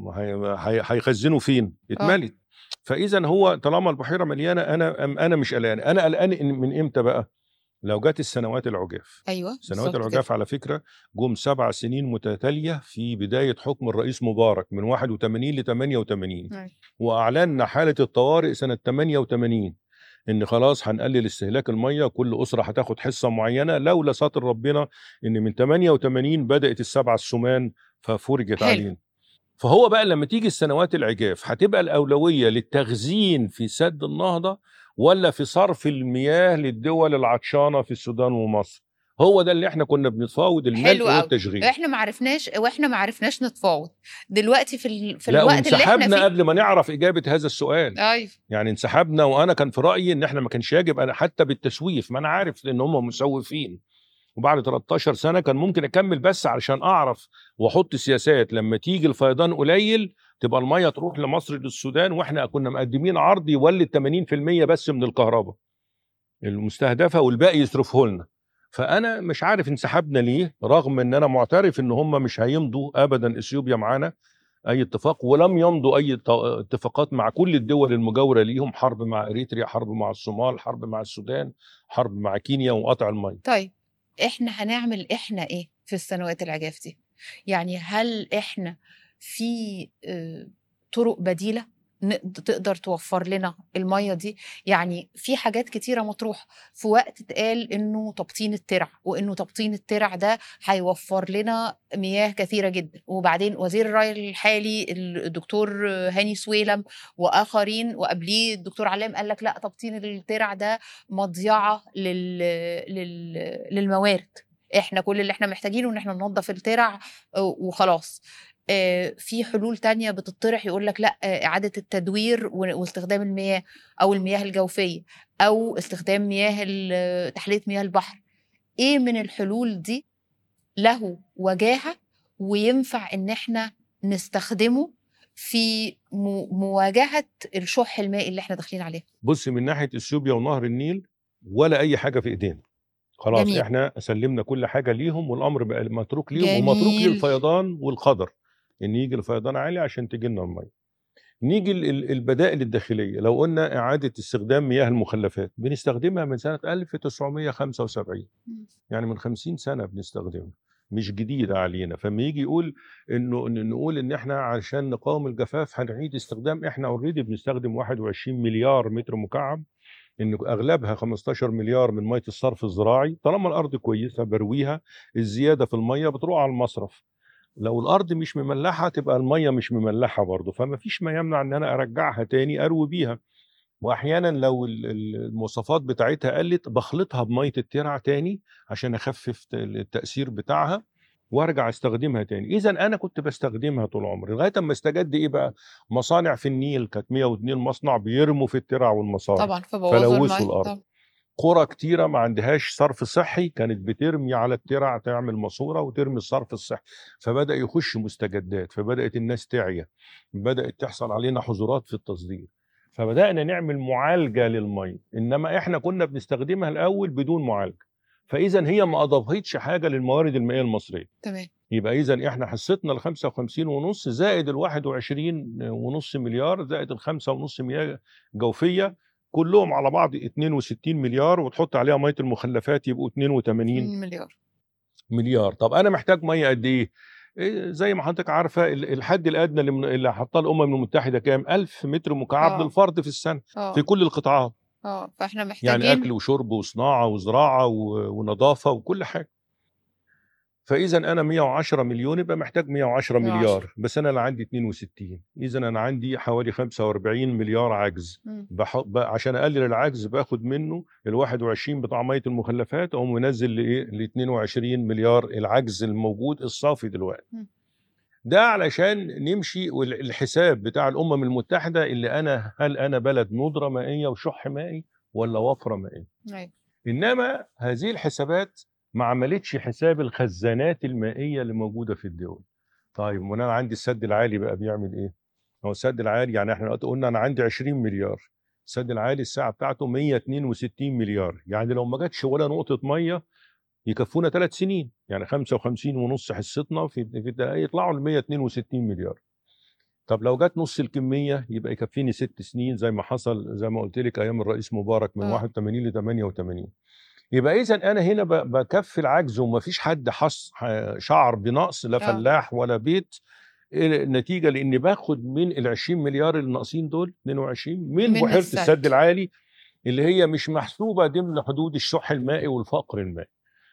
هيخزنوا فين؟ اتملت. فاذا هو طالما البحيره مليانه انا انا مش قلقان. انا قلقان من امتى بقى؟ لو جت السنوات العجاف. ايوه سنوات العجاف كده. على فكره جم سبع سنين متتاليه في بدايه حكم الرئيس مبارك من واحد وثمانين ل ثمانية وثمانين. أي. واعلنا حاله الطوارئ سنه ثمانية وثمانين ان خلاص هنقلل استهلاك الميه، كل اسره هتاخد حصه معينه، لولا ساتر ربنا ان من ثمانية وثمانين بدات السبعه السمان ففرجت علينا. فهو بقى لما تيجي السنوات العجاف هتبقى الأولوية للتخزين في سد النهضة ولا في صرف المياه للدول العطشانة في السودان ومصر؟ هو ده اللي احنا كنا بنتفاوض، الملء والتشغيل. احنا ما عرفناش واحنا ما عرفناش نتفاوض دلوقتي في ال... في لا الوقت اللي احنا فيه. قبل ما نعرف إجابة هذا السؤال. ايوه يعني انسحبنا، وانا كان في رأيي ان احنا ما كانش يجب انا حتى بالتسويف، ما انا عارف ان هم مسوفين، وبعد تلتاشر سنة كان ممكن أكمل بس علشان أعرف وأحط سياسات لما تيجي الفيضان قليل تبقى المية تروح لمصر للسودان، وإحنا كنا مقدمين عرض يولد ثمانين في المية بس من الكهرباء المستهدفة والباقي يصرفه لنا. فأنا مش عارف انسحبنا ليه، رغم إن أنا معترف إن هم مش هيمضوا أبدا إثيوبيا معانا، اي اتفاق، ولم يمضوا اي اتفاقات مع كل الدول المجاوره ليهم، حرب مع اريتريا، حرب مع الصومال، حرب مع السودان، حرب مع كينيا وقطع المي. طيب احنا هنعمل احنا ايه في السنوات العجاف دي؟ يعني هل احنا في اه طرق بديله تقدر توفر لنا الميه دي؟ يعني في حاجات كتيره مطروحه. في وقت اتقال انه تبطين الترع، وانه تبطين الترع ده هيوفر لنا مياه كثيره جدا، وبعدين وزير الري الحالي الدكتور هاني سويلم واخرين وقبليه الدكتور علام قال لك لا، تبطين الترع ده مضيعه لل... لل... للموارد، احنا كل اللي احنا محتاجينه ان احنا ننظف الترع وخلاص. في حلول تانية بتطرح يقول لك لا، إعادة التدوير واستخدام المياه أو المياه الجوفية أو استخدام مياه تحلية مياه البحر. إيه من الحلول دي له وجاهة وينفع إن احنا نستخدمه في مواجهة الشح المائي اللي احنا داخلين عليه؟ بص، من ناحية اثيوبيا ونهر النيل ولا أي حاجة في إيدينا خلاص. جميل. احنا سلمنا كل حاجة ليهم، والأمر بقى متروك ليهم. جميل. ومتروك للفيضان والقدر ان يجي الفيضان عالي عشان تجي لنا الميه. نيجي البدائل الداخليه، لو قلنا اعاده استخدام مياه المخلفات بنستخدمها من سنه ألف وتسعمية وخمسة وسبعين، يعني من خمسين سنه بنستخدمها، مش جديده علينا. فما يجي يقول انه نقول ان احنا عشان نقاوم الجفاف هنعيد استخدام، احنا اوريدي بنستخدم واحد وعشرين مليار متر مكعب، ان اغلبها خمستاشر مليار من ميه الصرف الزراعي. طالما الارض كويسه برويها، الزياده في الميه بتروح على المصرف. لو الارض مش مملحه تبقى الميه مش مملحه برضه، فما فيش ما يمنع ان انا ارجعها تاني اروي بيها. واحيانا لو المواصفات بتاعتها قلت بخلطها بميه الترع تاني عشان اخفف التاثير بتاعها وارجع استخدمها تاني. اذا انا كنت بستخدمها طول عمري لغايه اما استجد ايه بقى؟ مصانع في النيل، كانت مية واتنين مصنع بيرموا في الترع والمصانع، طبعا فلوثوا الارض. طبعا. قرى كتيرة ما عندهاش صرف صحي كانت بترمي على الترع، تعمل ماسورة وترمي الصرف الصحي، فبدأ يخش مستجدات، فبدأت الناس تعيا، بدأت تحصل علينا حظورات في التصدير، فبدأنا نعمل معالجة للمية. إنما إحنا كنا بنستخدمها الأول بدون معالجة، فإذا هي ما أضافتش حاجة للموارد المائية المصرية. تمام. يبقى إذا إحنا حصتنا ال خمسة وخمسين ونص زائد ال واحد وعشرين ونص مليار زائد ال خمسة ونص مياه جوفية، كلهم على بعض اتنين وستين مليار، وتحط عليها ميه المخلفات يبقوا اتنين وتمانين مليار مليار. طب انا محتاج ميه قد ايه؟ زي ما حضرتك عارفه الحد الادنى اللي, اللي حطاه الامم المتحده كام؟ ألف متر مكعب أوه. للفرد في السنه أوه. في كل القطاعات. اه فاحنا محتاجين يعني اكل وشرب وصناعه وزراعه ونظافه وكل حاجه. فاذا انا مية وعشرة مليون يبقى محتاج مية وعشرة مليار، بس انا اللي عندي اتنين وستين، اذا انا عندي حوالي خمسة واربعين مليار عجز. بح... ب... عشان اقلل العجز باخد منه ال واحد وعشرين بتاع ميه المخلفات، اقوم منزل لايه؟ ل اتنين وعشرين مليار العجز الموجود الصافي دلوقتي. م. ده علشان نمشي الحساب بتاع الامم المتحده اللي انا هل انا بلد ندره مائيه وشح مائي ولا وفره مائيه؟ أيوة. انما هذه الحسابات ما عملتش حساب الخزانات المائيه اللي موجوده في الدول. طيب وانا عندي السد العالي بقى بيعمل ايه؟ هو السد العالي يعني احنا قلنا انا عندي عشرين مليار، السد العالي الساعه بتاعته مية واتنين وستين مليار، يعني لو ما جاتش ولا نقطه ميه يكفونا ثلاث سنين، يعني خمسة وخمسين ونص حصتنا في في يطلعوا ل مية واتنين وستين مليار. طب لو جت نص الكميه يبقى يكفيني ست سنين زي ما حصل زي ما قلت لك ايام الرئيس مبارك من واحد وتمانين ل تمانية وتمانين. يبقى اذا انا هنا بكفي العجز ومفيش حد حص شعر بنقص، لا فلاح ولا بيت، نتيجه لاني باخد من ال عشرين مليار اللي ناقصين دول اتنين وعشرين من, من بحيره السد. السد العالي اللي هي مش محسوبه ضمن حدود الشح المائي والفقر المائي.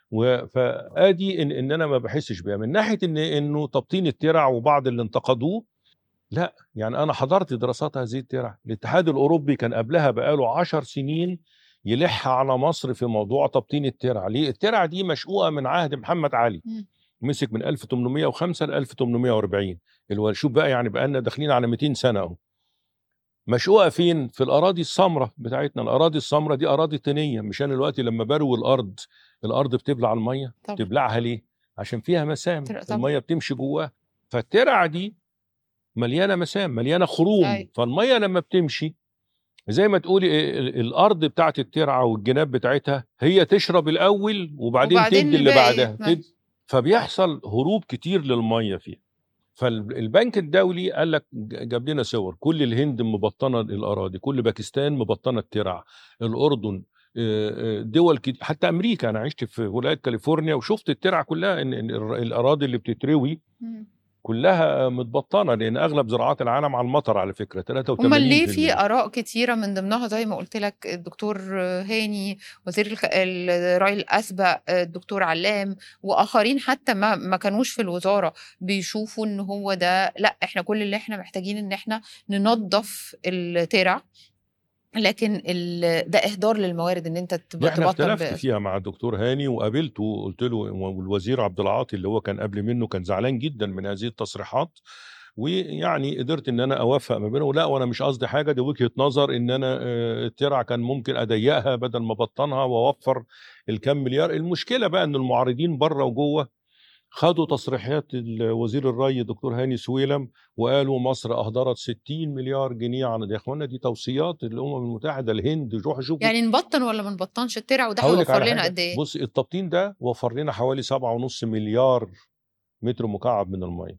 فادي إن, ان انا ما بحسش بيها. من ناحيه ان انه تبطين الترع وبعض اللي انتقدوه، لا يعني انا حضرت دراسات هذه الترع. الاتحاد الاوروبي كان قبلها بقاله عشر سنين يلح على مصر في موضوع تبطين الترع. ليه؟ الترع دي مشقوقه من عهد محمد علي، مسك من ألف وتمنمية وخمسة ل ألف وتمنمية واربعين، اللي شوف بقى يعني بقى لنا داخلين على ميتين سنه اهو. مشقوقه فين؟ في الاراضي السمراء بتاعتنا. الاراضي السمراء دي اراضي طينيه، مش انا دلوقتي لما بروي الارض الارض بتبلع الميه. طبعا. تبلعها ليه؟ عشان فيها مسام، الميه بتمشي جواها. فالترع دي مليانه مسام، مليانه خروم. أي. فالميه لما بتمشي زي ما تقولي الارض بتاعت الترعه والجناب بتاعتها هي تشرب الاول وبعدين, وبعدين تدي اللي بعدها تد... فبيحصل هروب كتير للميه فيها. فالبنك الدولي قال لك جاب لنا صور كل الهند مبطنه الاراضي، كل باكستان مبطنه الترع، الاردن، دول كده، حتى امريكا. انا عشت في ولايه كاليفورنيا وشفت الترع كلها، ان الاراضي اللي بتتروي كلها متبطنه، لان اغلب زراعات العالم على المطر على فكره ثلاثة وثمانين امال بالمية. ليه في اراء كتيره من ضمنها زي ما قلت لك الدكتور هاني وزير الخ... الري الاسبق، الدكتور علام واخرين حتى ما ما كانوش في الوزاره بيشوفوا ان هو ده، لا احنا كل اللي احنا محتاجين ان احنا ننظف الترع، لكن ده اهدار للموارد ان انت تبقى احنا تبطل اختلفت ب... فيها مع الدكتور هاني وقابلته وقلت له، والوزير عبد العاطي اللي هو كان قبل منه كان زعلان جدا من هذه التصريحات، ويعني قدرت ان انا اوفق ما بينه. لا وانا مش قصدي حاجه، دي وجهه نظر ان انا الترع كان ممكن اضيقها بدل ما ابطنها واوفر الكم مليار. المشكله بقى ان المعارضين بره وجوه خدوا تصريحات وزير الري دكتور هاني سويلم وقالوا مصر اهدرت ستين مليار جنيه عن، يا اخوانا دي توصيات الامم المتحده، الهند روحوا شوفوا. يعني نبطن ولا ما نبطنش الترع، وده هقول لك هيوفر على لنا حاجه، قد ايه؟ بص التبطين ده وفر لنا حوالي سبعة ونص مليار متر مكعب من الميه.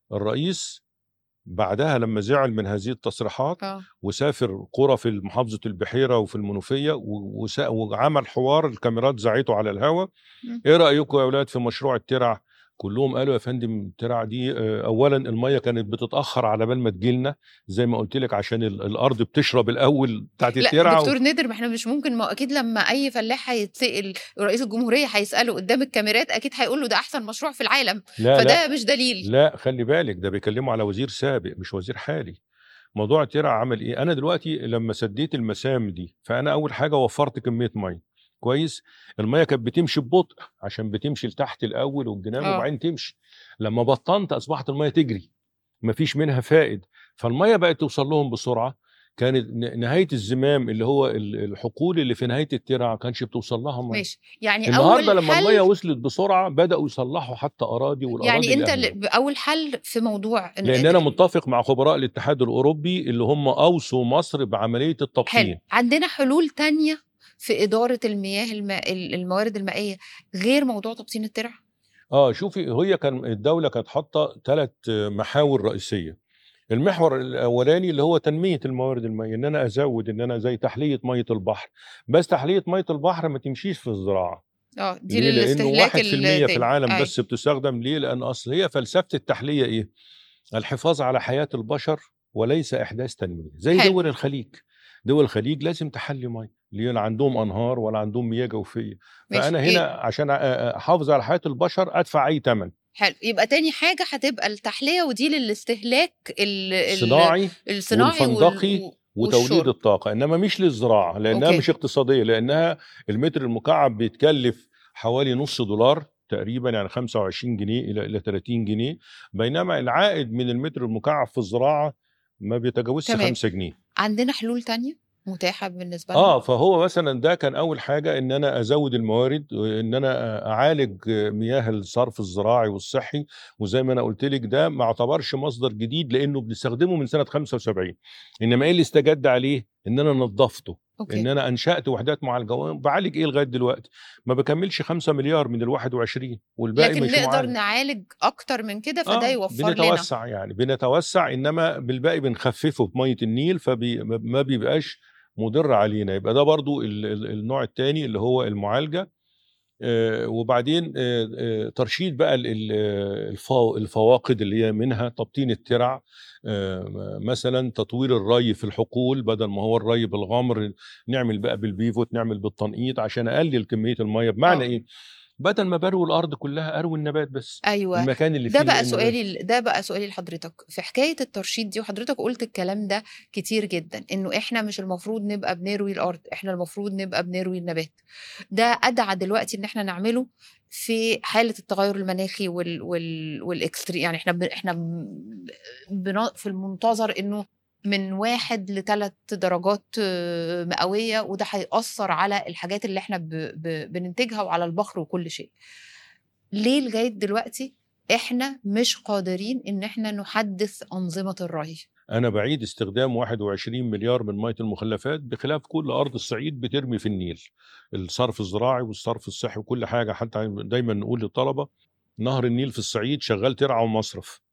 الرئيس بعدها لما زعل من هذه التصريحات اه وسافر قرى في محافظه البحيره وفي المنوفيه وسا- وعمل حوار، الكاميرات زعته على الهواء. ايه رايكم يا اولاد في مشروع الترع؟ كلهم قالوا يا فندم الترع دي آه، اولا الميه كانت بتتاخر على بال ما تجيلنا، زي ما قلت لك عشان ال- الارض بتشرب الاول بتاعت لا الترع. دكتور نادر، ما احنا مش ممكن، ما اكيد لما اي فلاح هيتسال رئيس الجمهوريه هيساله قدام الكاميرات اكيد هيقول له ده احسن مشروع في العالم، لا لا فده مش دليل. لا خلي بالك، ده بيكلموا على وزير سابق مش وزير حالي. موضوع الترع عمل ايه؟ انا دلوقتي لما سديت المسام دي فانا اول حاجه وفرت كميه ميه كويس. الميه كانت بتمشي ببطء عشان بتمشي لتحت الاول والجناب اه وبعدين تمشي. لما بطنت اصبحت الميه تجري، مفيش منها فائد، فالميه بقت توصل لهم بسرعه. كانت ن- نهايه الزمام اللي هو ال- الحقول اللي في نهايه الترع ما كانش بتوصل لها ميه. ماشي، يعني النهارده اول لما الميه حل، وصلت بسرعه بداوا يصلحوا حتى اراضي والاراضي يعني اللي انت اهملوا. ل- اول حل في موضوع إن- لان انا متفق مع خبراء الاتحاد الاوروبي اللي هم اوصوا مصر بعمليه حلو، التبطين. عندنا حلول تانية في اداره المياه الماء الموارد المائيه غير موضوع تبطين الترع؟ اه شوفي، هي كان الدوله كانت حاطه ثلاث محاور رئيسيه. المحور الاولاني اللي هو تنميه الموارد المائيه، ان انا ازود، ان انا زي تحليه ميه البحر. بس تحليه ميه البحر ما تمشيش في الزراعه. اه دي ليه؟ لانه للاستهلاك واحد في المية في التاني. العالم اي بس بتستخدم. ليه؟ لان اصل هي فلسفه التحليه ايه؟ الحفاظ على حياه البشر وليس احداث تنميه. زي حلو دول الخليج، دول الخليج لازم تحلي ميه، ليه؟ لا عندهم انهار ولا عندهم مياه جوفيه. ماشي فانا هنا إيه؟ عشان أ- أ- احافظ على حياه البشر ادفع اي ثمن. حلو، يبقى تاني حاجة هتبقى التحلية، ودي للاستهلاك ال- ال- صناعي الصناعي والفندقي وال- وتوليد والشرب. الطاقه، انما مش للزراعه لانها اوكي مش اقتصاديه. لانها المتر المكعب بيتكلف حوالي نص دولار تقريبا، يعني خمسة وعشرين جنيه الى الى ثلاثين جنيه، بينما العائد من المتر المكعب في الزراعه ما بيتجاوزش تمام، خمسة جنيه. عندنا حلول تانية متاحة بالنسبة لنا؟ اه فهو مثلا ده كان اول حاجه، ان انا ازود الموارد، ان انا اعالج مياه الصرف الزراعي والصحي. وزي ما انا قلت لك ده ما اعتبرش مصدر جديد لانه بنستخدمه من سنه خمسة وسبعين. انما ايه اللي استجد عليه؟ ان انا نظفته، اوكي ان انا انشات وحدات معالجه. بعالج ايه لغايه دلوقتي؟ ما بكملش خمسة مليار من ال واحد وعشرين، والباقي لكن مش نقدر معالج. نعالج اكتر من كده فده اه يوفر لنا. بنتوسع، يعني بنتوسع، انما بالباقي بنخففه بميه النيل فما بيبقاش مضر علينا. يبقى ده برضو ال- ال- النوع الثاني اللي هو المعالجه. آه وبعدين آه آه ترشيد بقى ال- ال- الفا- الفواقد اللي هي منها تبطين الترع. آه مثلا تطوير الري في الحقول، بدل ما هو الري بالغمر نعمل بقى بالبيفوت، نعمل بالتنقيط عشان اقلل كميه الميه. بمعنى اه ايه؟ بدل ما بروي الارض كلها اروي النبات بس، ايوه، المكان اللي ده فيه بقى النبات. سؤالي ده بقى سؤالي لحضرتك في حكايه الترشيد دي، وحضرتك قلت الكلام ده كتير جدا، انه احنا مش المفروض نبقى بنروي الارض، احنا المفروض نبقى بنروي النبات. ده ادعى دلوقتي ان احنا نعمله في حاله التغير المناخي وال وال والاكستري، يعني احنا ب... احنا ب... بن... في المنتظر انه من واحد لثلاث درجات آه، مئويه، وده هيأثر على الحاجات اللي احنا ب... ب... بننتجها وعلى البحر وكل شيء. ليه لغاية دلوقتي احنا مش قادرين ان احنا نحدث انظمة الري؟ انا بعيد استخدام واحد وعشرين مليار من ميه المخلفات، بخلاف كل ارض الصعيد بترمي في النيل. الصرف الزراعي والصرف الصحي وكل حاجه. حتى دايما نقول للطلبه نهر النيل في الصعيد شغال ترعه ومصرف،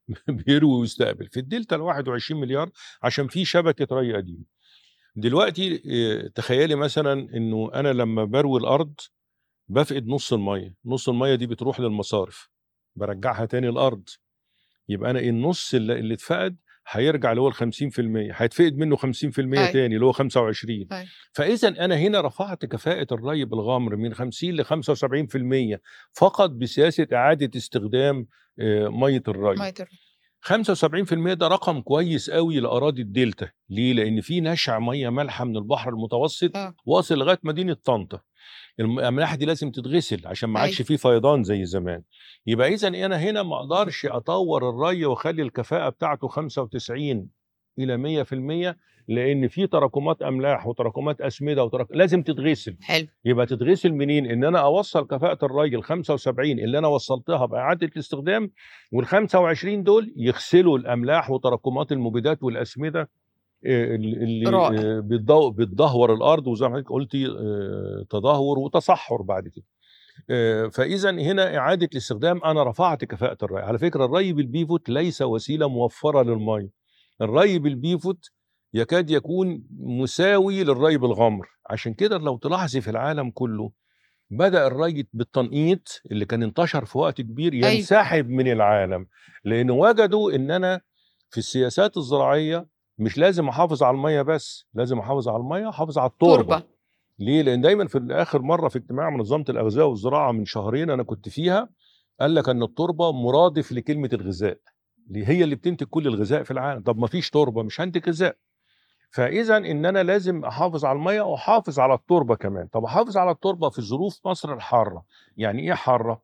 بيروي ويستقبل. في الدلتا ال واحد وعشرين مليار عشان في شبكه ري قديمه. دلوقتي آه، تخيلي مثلا انه انا لما بروي الارض بفقد نص الميه، نص الميه دي بتروح للمصارف، برجعها تاني الارض. يبقى انا النص اللي, اللي اتفقد هيرجع اللي هو ال خمسين في المية، هيتفقد منه خمسين في المية أي. تاني اللي هو خمسة وعشرين. أي. فاذا انا هنا رفعت كفاءه الري بالغمر من خمسين ل خمسة وسبعين في المية فقط بسياسه اعاده استخدام آه، ميه الري. مية الري. خمسة وسبعين في المية ده رقم كويس قوي لاراضي الدلتا. ليه؟ لان في نشع ميه مالحه من البحر المتوسط اه واصل لغايه مدينه طنطا. الاملاح دي لازم تتغسل عشان ما عادش ايوه فيه فيضان زي زمان. يبقى اذا انا هنا ما اقدرش اطور الري واخلي الكفاءه بتاعته خمسة وتسعين الى مية في المية، لان في تراكمات املاح وتراكمات اسمده وتراك... لازم تتغسل. حلو. يبقى تتغسل منين؟ ان انا اوصل كفاءه الري ال خمسة وسبعين اللي انا وصلتها باعاده الاستخدام، وال خمسة وعشرين دول يغسلوا الاملاح وتراكمات المبيدات والاسمده اللي رائع. آه، بتدو- بتدهور الارض، وزي ما حضرتك قلتي آه، تدهور وتصحر بعد كده. آه، فاذا هنا اعاده الاستخدام انا رفعت كفاءه الري. على فكره الري بالبيفوت ليس وسيله موفره للميه. الري بالبيفوت يكاد يكون مساوي للري بالغمر. عشان كده لو تلاحظي في العالم كله بدأ الري بالتنقيط اللي كان انتشر في وقت كبير ايوه ينسحب من العالم، لأنه وجدوا إن أنا في السياسات الزراعية مش لازم أحافظ على المية بس، لازم أحافظ على المية أحافظ على التربة. تربه. ليه؟ لأن دايما في آخر مرة في اجتماع منظمة الأغذية والزراعة من شهرين أنا كنت فيها، قال لك أن التربة مرادف لكلمة الغذاء، اللي هي اللي بتنتج كل الغذاء في العالم. طب ما فيش تربة مش هنتج غذاء. فاذا ان انا لازم احافظ على الميه واحافظ على التربه كمان. طب احافظ على التربه في ظروف مصر الحاره. يعني ايه حاره؟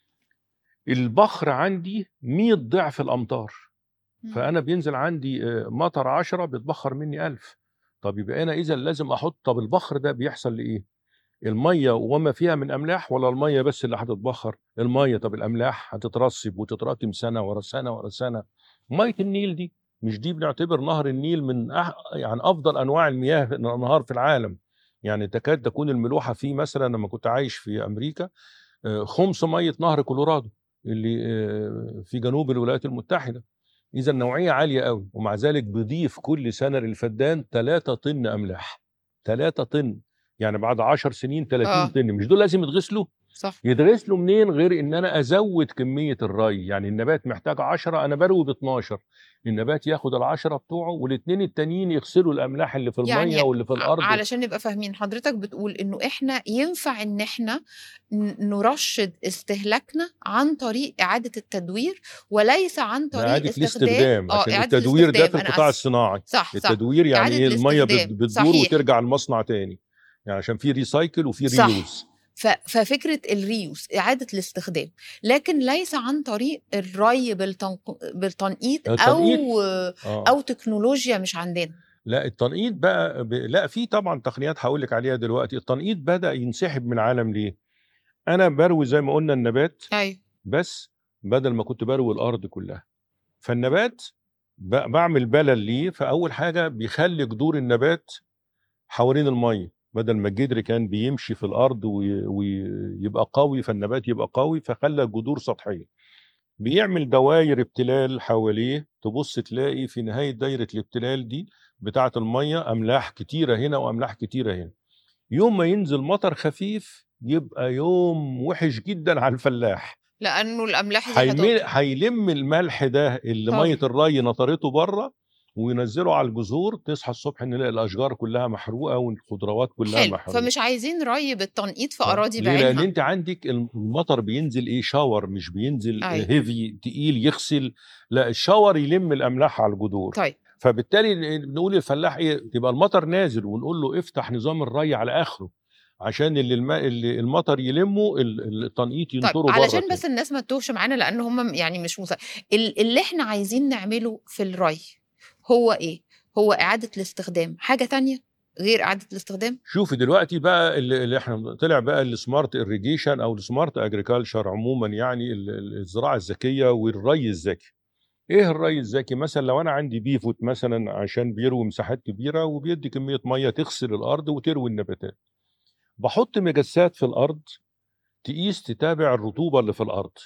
البخر عندي مية ضعف الامطار، مم. فانا بينزل عندي آه، مطر عشرة بيتبخر مني ألف. طب يبقى انا اذا لازم احط. طب البخر ده بيحصل لايه؟ الميه وما فيها من املاح، ولا الميه بس اللي هتتبخر؟ الميه. طب الاملاح هتترسب وتتراكم سنه ورا سنه ورا سنه. ميه النيل دي، مش دي بنعتبر نهر النيل من أح... يعني افضل انواع المياه في الانهار في العالم. يعني تكاد تكون الملوحه فيه، مثلا لما كنت عايش في امريكا آه، خمس ميه نهر كولورادو اللي آه، في جنوب الولايات المتحده. اذا نوعيه عاليه قوي، ومع ذلك بيضيف كل سنه للفدان ثلاثة طن املاح. ثلاثة طن. يعني بعد عشر سنين ثلاثين اه طن. مش دول لازم يتغسلوا؟ صح. يتغسلوا منين غير ان انا ازود كميه الري؟ يعني النبات محتاج عشرة، انا بروي ب اتناشر، النبات ياخد العشرة بتوعه، والاثنين التانيين يغسلوا الاملاح اللي في الميه يعني واللي في ع- الارض. علشان نبقى فاهمين، حضرتك بتقول انه احنا ينفع ان احنا ن- نرشد استهلاكنا عن طريق اعاده التدوير، وليس عن ده طريق اعاده استخدام الاستخدام، اه عشان اعاده التدوير ده في الاستخدام. انا القطاع اسف. الصناعي. صح صح. التدوير يعني اعاده ايه؟ الميه بت- الاستخدام بتدور صحيح. وترجع المصنع تاني، يعني عشان في ريسايكل وفي صح. ريوز. ف- ففكرة الريوس إعادة الاستخدام، لكن ليس عن طريق الري بالتنق... بالتنقيط التنقيط أو اه أو تكنولوجيا مش عندنا. لا التنقيط بقى ب... لا في طبعا تقنيات هقول لك عليها دلوقتي. التنقيط بدأ ينسحب من العالم. ليه؟ انا بروي زي ما قلنا النبات أيوة. بس، بدل ما كنت بروي الارض كلها. فالنبات ب... بعمل بلل ليه. فاول حاجه بيخلي جذور النبات حوالين الميه، بدل ما الجدر كان بيمشي في الارض وي... ويبقى قوي، فالنبات يبقى قوي، فخلى الجذور سطحيه. بيعمل دوائر ابتلال حواليه، تبص تلاقي في نهايه دايره الابتلال دي بتاعه الميه املاح كتيره هنا واملاح كتيره هنا. يوم ما ينزل مطر خفيف يبقى يوم وحش جدا على الفلاح. لأنه الأملاح دي هيمل- هتقعد. هيلم الملح ده اللي طبعا. ميه الري نطرته بره وينزله على الجذور. تصحى الصبح نلاقي الاشجار كلها محروقه والخضروات كلها حلو، محروقه. فمش عايزين ري بالتنقيط في آه. أراضي ليه؟ لان بعينها. انت عندك المطر بينزل ايه؟ شاور، مش بينزل أيوة. هيفي تقيل يغسل. لا، الشاور يلم الاملاح على الجذور. طيب. فبالتالي نقول للفلاح ايه؟ تبقى المطر نازل ونقول له افتح نظام الري على اخره، عشان اللي, الم... اللي المطر يلمه ال- التنقيط طيب ينطره بره علشان تاني. بس الناس ما تتوهش معانا، لأن هم يعني مش مس... ال- اللي احنا عايزين نعمله في الري هو إيه؟ هو إعادة الاستخدام، حاجة تانية غير إعادة الاستخدام؟ شوفي دلوقتي بقى اللي اللي احنا طلع بقى السمارت irrigation او السمارت اجريكلتشر عموما، يعني ال- ال- الزراعه الذكيه والري الذكي. ايه الري الذكي؟ مثلا لو انا عندي بيفوت مثلا عشان بيروي مساحات كبيره وبيدي كميه ميه تغسل الارض وتروي النباتات، بحط مجسات في الارض تقيس تتابع الرطوبه اللي في الارض.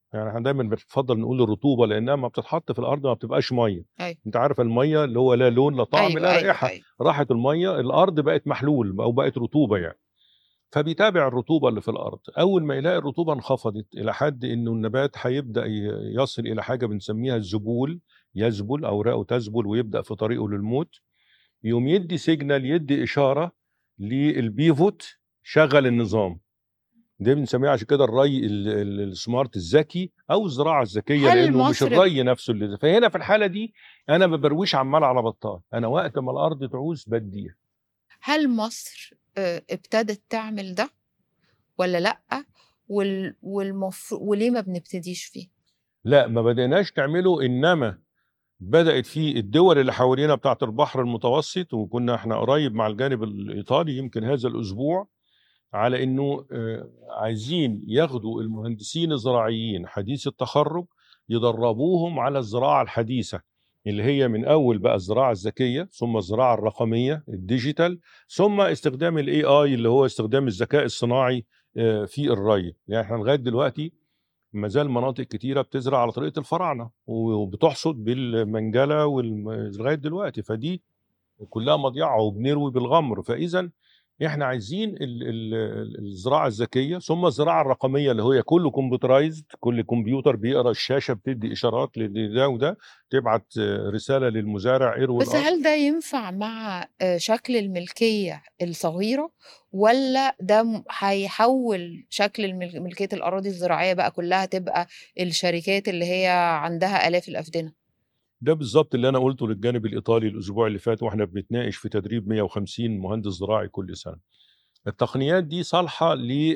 يعني احنا دايما بنفضل نقول الرطوبه لانها ما بتتحط في الارض ما بتبقاش ميه. أيوة. انت عارف الميه اللي هو لا لون لا طعم أيوة لا أيوة رائحه، أيوة. راحت الميه الارض بقت محلول او بقت رطوبه يعني. فبيتابع الرطوبه اللي في الارض، اول ما يلاقي الرطوبه انخفضت الى حد انه النبات هيبدا يصل الى حاجه بنسميها الذبول، يذبل اوراقه تذبل ويبدا في طريقه للموت، يوم يدي سيجنال، يدي اشاره للبيفوت شغل النظام ده. بنسميه عشان كده الري السمارت الذكي او الزراعه الذكيه، هل لانه مش مصر الري نفسه اللي. فهنا في الحاله دي انا ما برويش عمال على بطال، انا وقت ما الارض تعوز بديها. هل مصر آه، ابتدت تعمل ده ولا لا؟ وال... والمفروض وليه ما بنبتديش فيه؟ لا ما بدأناش نعمله، انما بدأت في الدول اللي حوالينا بتاعت البحر المتوسط، وكنا احنا قريب مع الجانب الايطالي يمكن هذا الاسبوع على انه آه، عايزين ياخدوا المهندسين الزراعيين حديث التخرج يدربوهم على الزراعة الحديثة اللي هي من اول بقى الزراعة الذكية، ثم الزراعة الرقمية الديجيتال، ثم استخدام الاي اي اللي هو استخدام الذكاء الصناعي آه، في الري. يعني احنا لغاية دلوقتي ما زال مناطق كتيرة بتزرع على طريقة الفراعنة وبتحصد بالمنجلة والم- لغاية دلوقتي، فدي كلها مضيعة وبنروي بالغمر. فإذا احنا عايزين ال- ال- الزراعة الذكية ثم الزراعة الرقمية اللي هي كله كمبيوترايزد، كل كمبيوتر بيقرا الشاشة بتدي إشارات لده وده، تبعت آه، رسالة للمزارع اروي بس الأرض. هل ده ينفع مع آه، شكل الملكية الصغيرة، ولا ده م- هيحول شكل المل- ملكية الأراضي الزراعية بقى كلها تبقى الشركات اللي هي عندها آلاف الأفدنة؟ ده بالظبط اللي أنا قلته للجانب الإيطالي الأسبوع اللي فات واحنا بنتناقش في تدريب مئة وخمسين مهندس زراعي كل سنة. التقنيات دي صالحة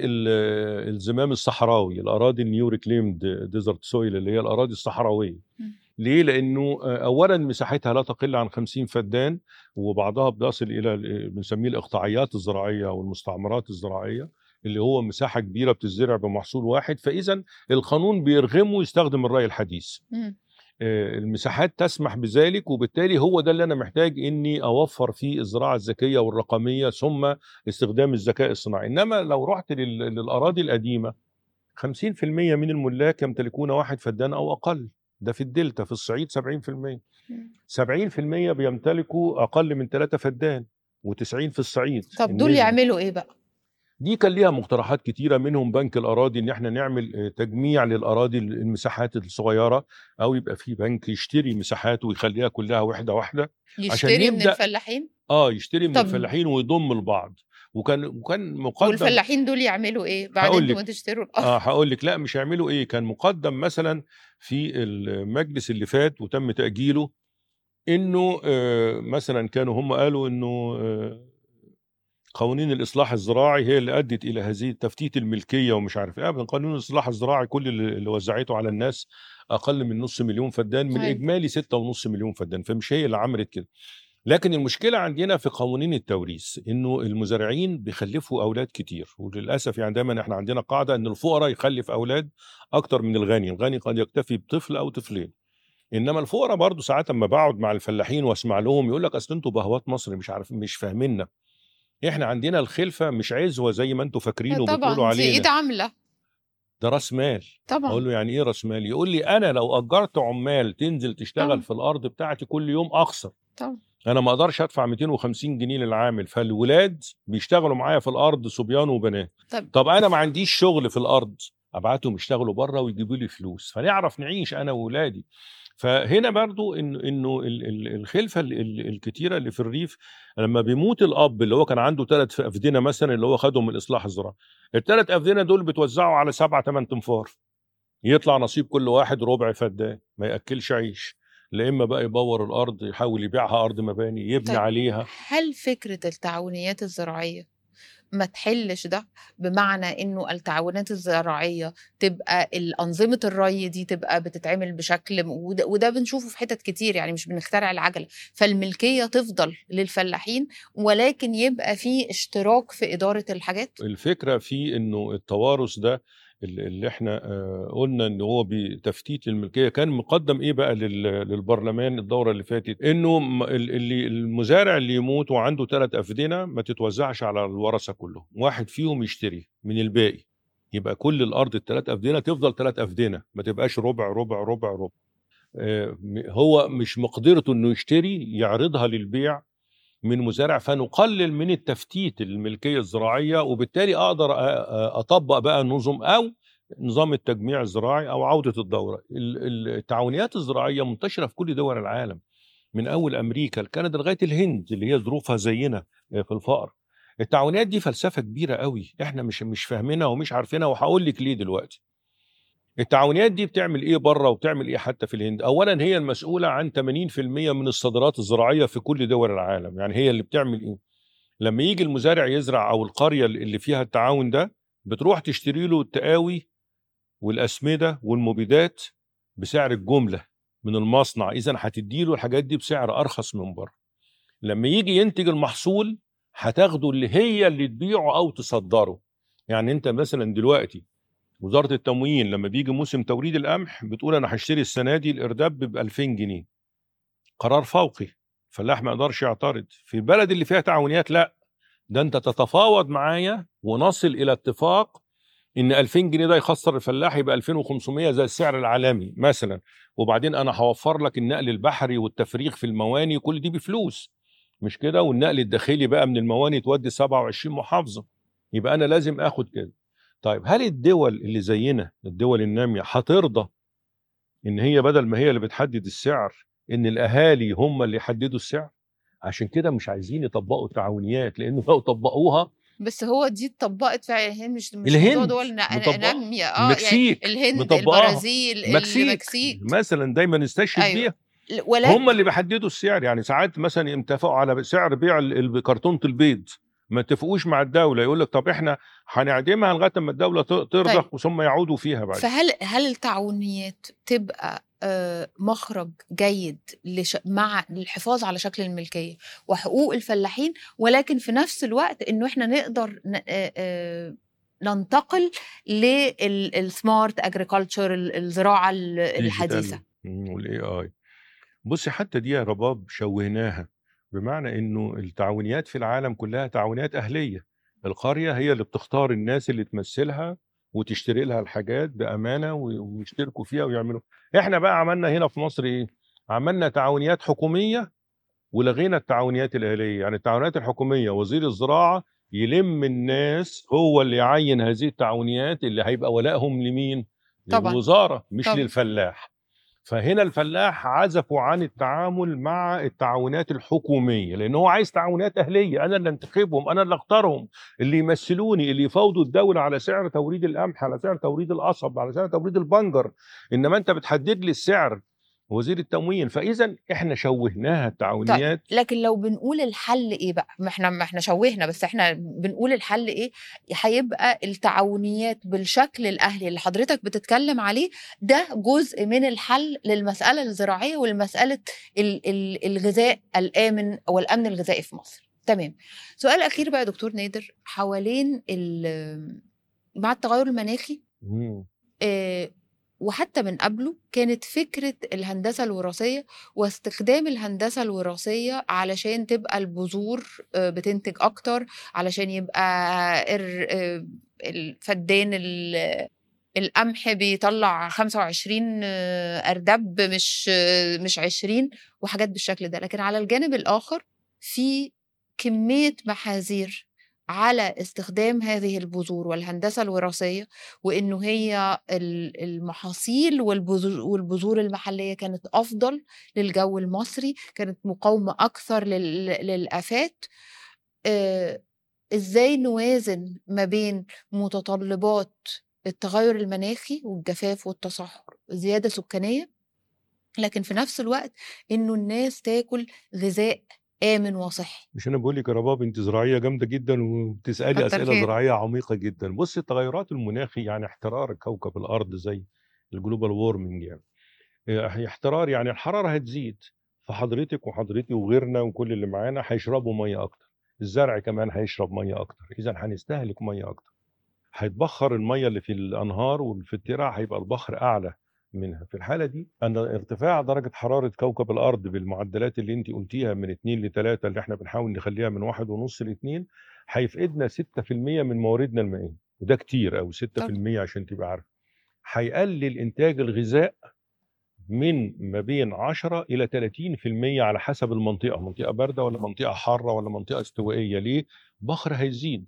للزمام الصحراوي، الأراضي النيو ريكليمد ديزرت سويل اللي هي الأراضي الصحراوية. مم. ليه؟ لأنه آه، أولا مساحتها لا تقل عن خمسين فدان، وبعضها بتصل إلى ال- بنسميه الإقطاعيات الزراعية أو المستعمرات الزراعية اللي هو مساحة كبيرة بتزرع بمحصول واحد. فإذا القانون بيرغمه يستخدم الري الحديث. مم. آه، المساحات تسمح بذلك، وبالتالي هو ده اللي انا محتاج اني اوفر فيه الزراعه الذكيه والرقميه ثم استخدام الذكاء الصناعي. انما لو رحت لل- للاراضي القديمه خمسين في المية من الملاك يمتلكون واحد فدان او اقل، ده في الدلتا. في الصعيد سبعين في المية، مم. سبعين في المية بيمتلكوا اقل من ثلاثة فدان، و90 في الصعيد طب دول النسبه. يعملوا إيه بقى؟ دي كان ليها مقترحات كتيرة، منهم بنك الأراضي، إن إحنا نعمل آه، تجميع للأراضي المساحات الصغيرة، أو يبقى في بنك يشتري مساحات ويخليها كلها وحدة واحدة عشان يشتري من يبدأ الفلاحين؟ آه يشتري من طب الفلاحين ويضم البعض. وكان وكان مقدم. والفلاحين دول يعملوا إيه بعد هقول أنتوا ما لك تشتروا الأرض؟ آه هقول لك لا مش هيعملوا إيه. كان مقدم مثلا في المجلس اللي فات وتم تأجيله، إنه آه مثلا كانوا هم قالوا إنه آه قوانين الإصلاح الزراعي هي اللي أدت إلى هذه تفتيت الملكية ومش عارف إيه. أبدا، قانون الإصلاح الزراعي كل اللي اللي وزعته على الناس أقل من نص مليون فدان من أيوة. إجمالي ستة ونص مليون فدان، فمش هي اللي عملت كده. لكن المشكلة عندنا في قوانين التوريث إنه المزارعين بيخلفوا أولاد كتير، وللأسف يعني دايما إحنا عندنا قاعدة إن الفقراء يخلف أولاد أكتر من الغني، الغني قد يكتفي بطفل أو طفلين. انما الفقراء برضه ساعات اما بقعد مع الفلاحين واسمع لهم يقول لك اصل انتوا بهوات مصر مش عارف مش فاهميننا، احنا عندنا الخلفه مش عزوه زي ما انتوا فاكرين وبتقولوا طبعا دي إيد علينا، عاملة. ده راس مال. طبعا اقول له يعني ايه راس مال؟ يقول لي انا لو اجرت عمال تنزل تشتغل طبعا في الارض بتاعتي كل يوم اخسر، طبعا. انا ما اقدرش ادفع مئتين وخمسين جنيه للعامل، فالولاد بيشتغلوا معايا في الارض صبيان وبنات. طب طب انا ما عنديش شغل في الارض، ابعتهم يشتغلوا بره ويجيبوا لي فلوس فنعرف نعيش انا واولادي. فهنا برضو انه انه ال- ال- الخلفه ال- ال- الكتيره اللي في الريف، لما بيموت الاب اللي هو كان عنده ثلاث افدنه مثلا اللي هو خدهم من الاصلاح الزراعي، الثلاث افدنه دول بتوزعوا على سبعه ثمان تنفار، يطلع نصيب كل واحد ربع فدان، ما ياكلش عيش. لا اما بقى يبور الارض يحاول يبيعها ارض مباني يبني طب عليها. هل فكرة التعاونيات الزراعية ما تحلش ده؟ بمعنى انه التعاونات الزراعيه تبقى الانظمه الري دي تبقى بتتعمل بشكل، وده, وده بنشوفه في حتت كتير، يعني مش بنخترع العجله، فالملكيه تفضل للفلاحين ولكن يبقى في اشتراك في اداره الحاجات. الفكره في انه التوارث ده اللي اللي احنا آه، قلنا ان هو بتفتيت للملكيه، كان مقدم ايه بقى لل- للبرلمان الدوره اللي فاتت، انه م- ال- اللي المزارع اللي يموت وعنده ثلاث افدنه ما تتوزعش على الورثه كلهم، واحد فيهم يشتري من الباقي، يبقى كل الارض الثلاث افدنه تفضل ثلاث افدنه، ما تبقاش ربع ربع ربع ربع. آه، هو مش مقدرته انه يشتري يعرضها للبيع من مزارع، فنقلل من التفتيت الملكيه الزراعيه، وبالتالي اقدر أ- أ- اطبق بقى نظم او نظام التجميع الزراعي او عوده الدوره. ال- ال- التعاونيات الزراعيه منتشره في كل دول العالم، من اول امريكا لكندا لغايه الهند اللي هي ظروفها زينا في الفقر. التعاونيات دي فلسفه كبيره قوي، احنا مش مش فاهمينها ومش عارفينها، وهقول لك ليه دلوقتي. التعاونيات دي بتعمل ايه بره وبتعمل ايه حتى في الهند؟ اولا هي المسؤوله عن ثمانين في المية من الصادرات الزراعيه في كل دول العالم. يعني هي اللي بتعمل ايه؟ لما يجي المزارع يزرع او القريه اللي فيها التعاون ده، بتروح تشتري له التقاوي والاسمده والمبيدات بسعر الجمله من المصنع، اذا هتدي له الحاجات دي بسعر ارخص من بره. لما يجي ينتج المحصول هتاخده اللي هي اللي تبيعه او تصدره. يعني انت مثلا دلوقتي وزاره التموين لما بيجي موسم توريد القمح بتقول انا هشتري السنه دي الارداب ب ألفين جنيه، قرار فوقي، فلاح ما يقدرش يعترض. في البلد اللي فيها تعاونيات لا، ده انت تتفاوض معايا ونصل الى اتفاق ان ألفين جنيه ده يخسر الفلاح يبقى ألفين وخمسمية زي السعر العالمي مثلا، وبعدين انا هوفر لك النقل البحري والتفريغ في المواني، كل دي بفلوس مش كده، والنقل الداخلي بقى من المواني تودي سبعة وعشرين محافظه، يبقى انا لازم اخد كده. طيب هل الدول اللي زينا الدول الناميه هترضى ان هي بدل ما هي اللي بتحدد السعر ان الاهالي هم اللي يحددوا السعر؟ عشان كده مش عايزين يطبقوا التعاونيات، لانه لو طبقوها. بس هو دي اتطبقت فعلا الهند، مش مش موضوع الهند دول نا- مطبقه، نامية، اه يعني المكسيك الهند، مطبقاها، البرازيل، المكسيك المكسيك. مثلا دايما نستشهد ايوه، بيها. ل- هم ولكن اللي بيحددوا السعر. يعني ساعات مثلا يتفقوا على سعر بيع ال- ال- كرتونه البيض، ما اتفقوش مع الدوله، يقول لك طب احنا هنعدمها لغايه ما الدوله ت- ترضى طيب، ثم يعودوا فيها بعد. فهل هل التعاونيات تبقى آه، مخرج جيد لش... مع الحفاظ على شكل الملكية وحقوق الفلاحين، ولكن في نفس الوقت انه احنا نقدر ن... آه، آه، ننتقل للسمارت اجريكلتشر، الزراعة ال- الحديثة؟ ديجيتال والاي اي. بصي حتى دي يا رباب شوهناها، بمعنى انه التعاونيات في العالم كلها تعاونيات اهليه. القريه هي اللي بتختار الناس اللي تمثلها وتشتري لها الحاجات بامانه و- ويشتركوا فيها ويعملوا. احنا بقى عملنا هنا في مصر ايه؟ عملنا تعاونيات حكوميه ولغينا التعاونيات الاهليه. يعني التعاونيات الحكوميه وزير الزراعه يلم الناس، هو اللي يعين هذه التعاونيات اللي هيبقى ولائهم لمين؟ طبعا، للوزاره مش طبعا. للفلاح. فهنا الفلاح عزفوا عن التعامل مع التعاونات الحكوميه، لان هو عايز تعاونات اهليه، انا اللي انتخبهم، انا اللي اختارهم، اللي يمثلوني، اللي يفاوضوا الدوله على سعر توريد القمح، على سعر توريد القصب، على سعر توريد البنجر. انما انت بتحدد لي السعر وزير التموين. فاذا احنا شوهناها طيب، التعاونيات. لكن لو بنقول الحل ايه بقى، ما احنا ما احنا شوهنا، بس احنا بنقول الحل ايه؟ هيبقى التعاونيات بالشكل الاهلي اللي حضرتك بتتكلم عليه، ده جزء من الحل للمسألة الزراعية والمسألة ال- ال- الغذاء الآمن والأمن الغذائي في مصر. تمام. سؤال أخير بقى يا دكتور نادر، حوالين ال- مع التغير المناخي، مم. آه، وحتى من قبله كانت فكرة الهندسة الوراثية واستخدام الهندسة الوراثية علشان تبقى البذور آه، بتنتج أكتر، علشان يبقى الر- آه، الفدان ال- القمح بيطلع خمسة وعشرين آه، أردب، مش آه، مش عشرين، وحاجات بالشكل ده. لكن على الجانب الآخر في كمية محاذير على استخدام هذه البذور والهندسة الوراثية، وإنه هي ال- المحاصيل والبذور والبذور المحلية كانت أفضل للجو المصري، كانت مقاومة أكثر لل- للآفات. آه، إزاي نوازن ما بين متطلبات التغير المناخي والجفاف والتصحر، زيادة سكانية، لكن في نفس الوقت إنه الناس تاكل غذاء آمن وصحي؟ مش انا بقول لك يا رباب انت زراعيه جامده جدا وبتسالي كتر اسئله خير. زراعيه عميقه جدا. بص التغيرات المناخي يعني احترار كوكب الارض زي الجلوبال وورمنج. يعني هي احترار، يعني الحراره هتزيد، فحضرتك وحضرتي وغيرنا وكل اللي معانا هيشربوا ميه اكتر، الزرع كمان هيشرب ميه اكتر، اذا هنستهلك ميه اكتر، هيتبخر الميه اللي في الانهار وفي الترع، هيبقى البخر اعلى منها. في الحاله دي ان ارتفاع درجه حراره كوكب الارض بالمعدلات اللي انت قلتيها من اتنين ل تلاتة اللي احنا بنحاول نخليها من واحد ونص ل اتنين، هيفقدنا ستة في المية من مواردنا المائيه. وده كتير أو ستة في المية عشان تبقى عارف، هيقلل إنتاج الغذاء من ما بين عشرة إلى ثلاثين في المية على حسب المنطقة، منطقة باردة ولا منطقة حارة ولا منطقة استوائية. ليه؟ بخر هيزيد.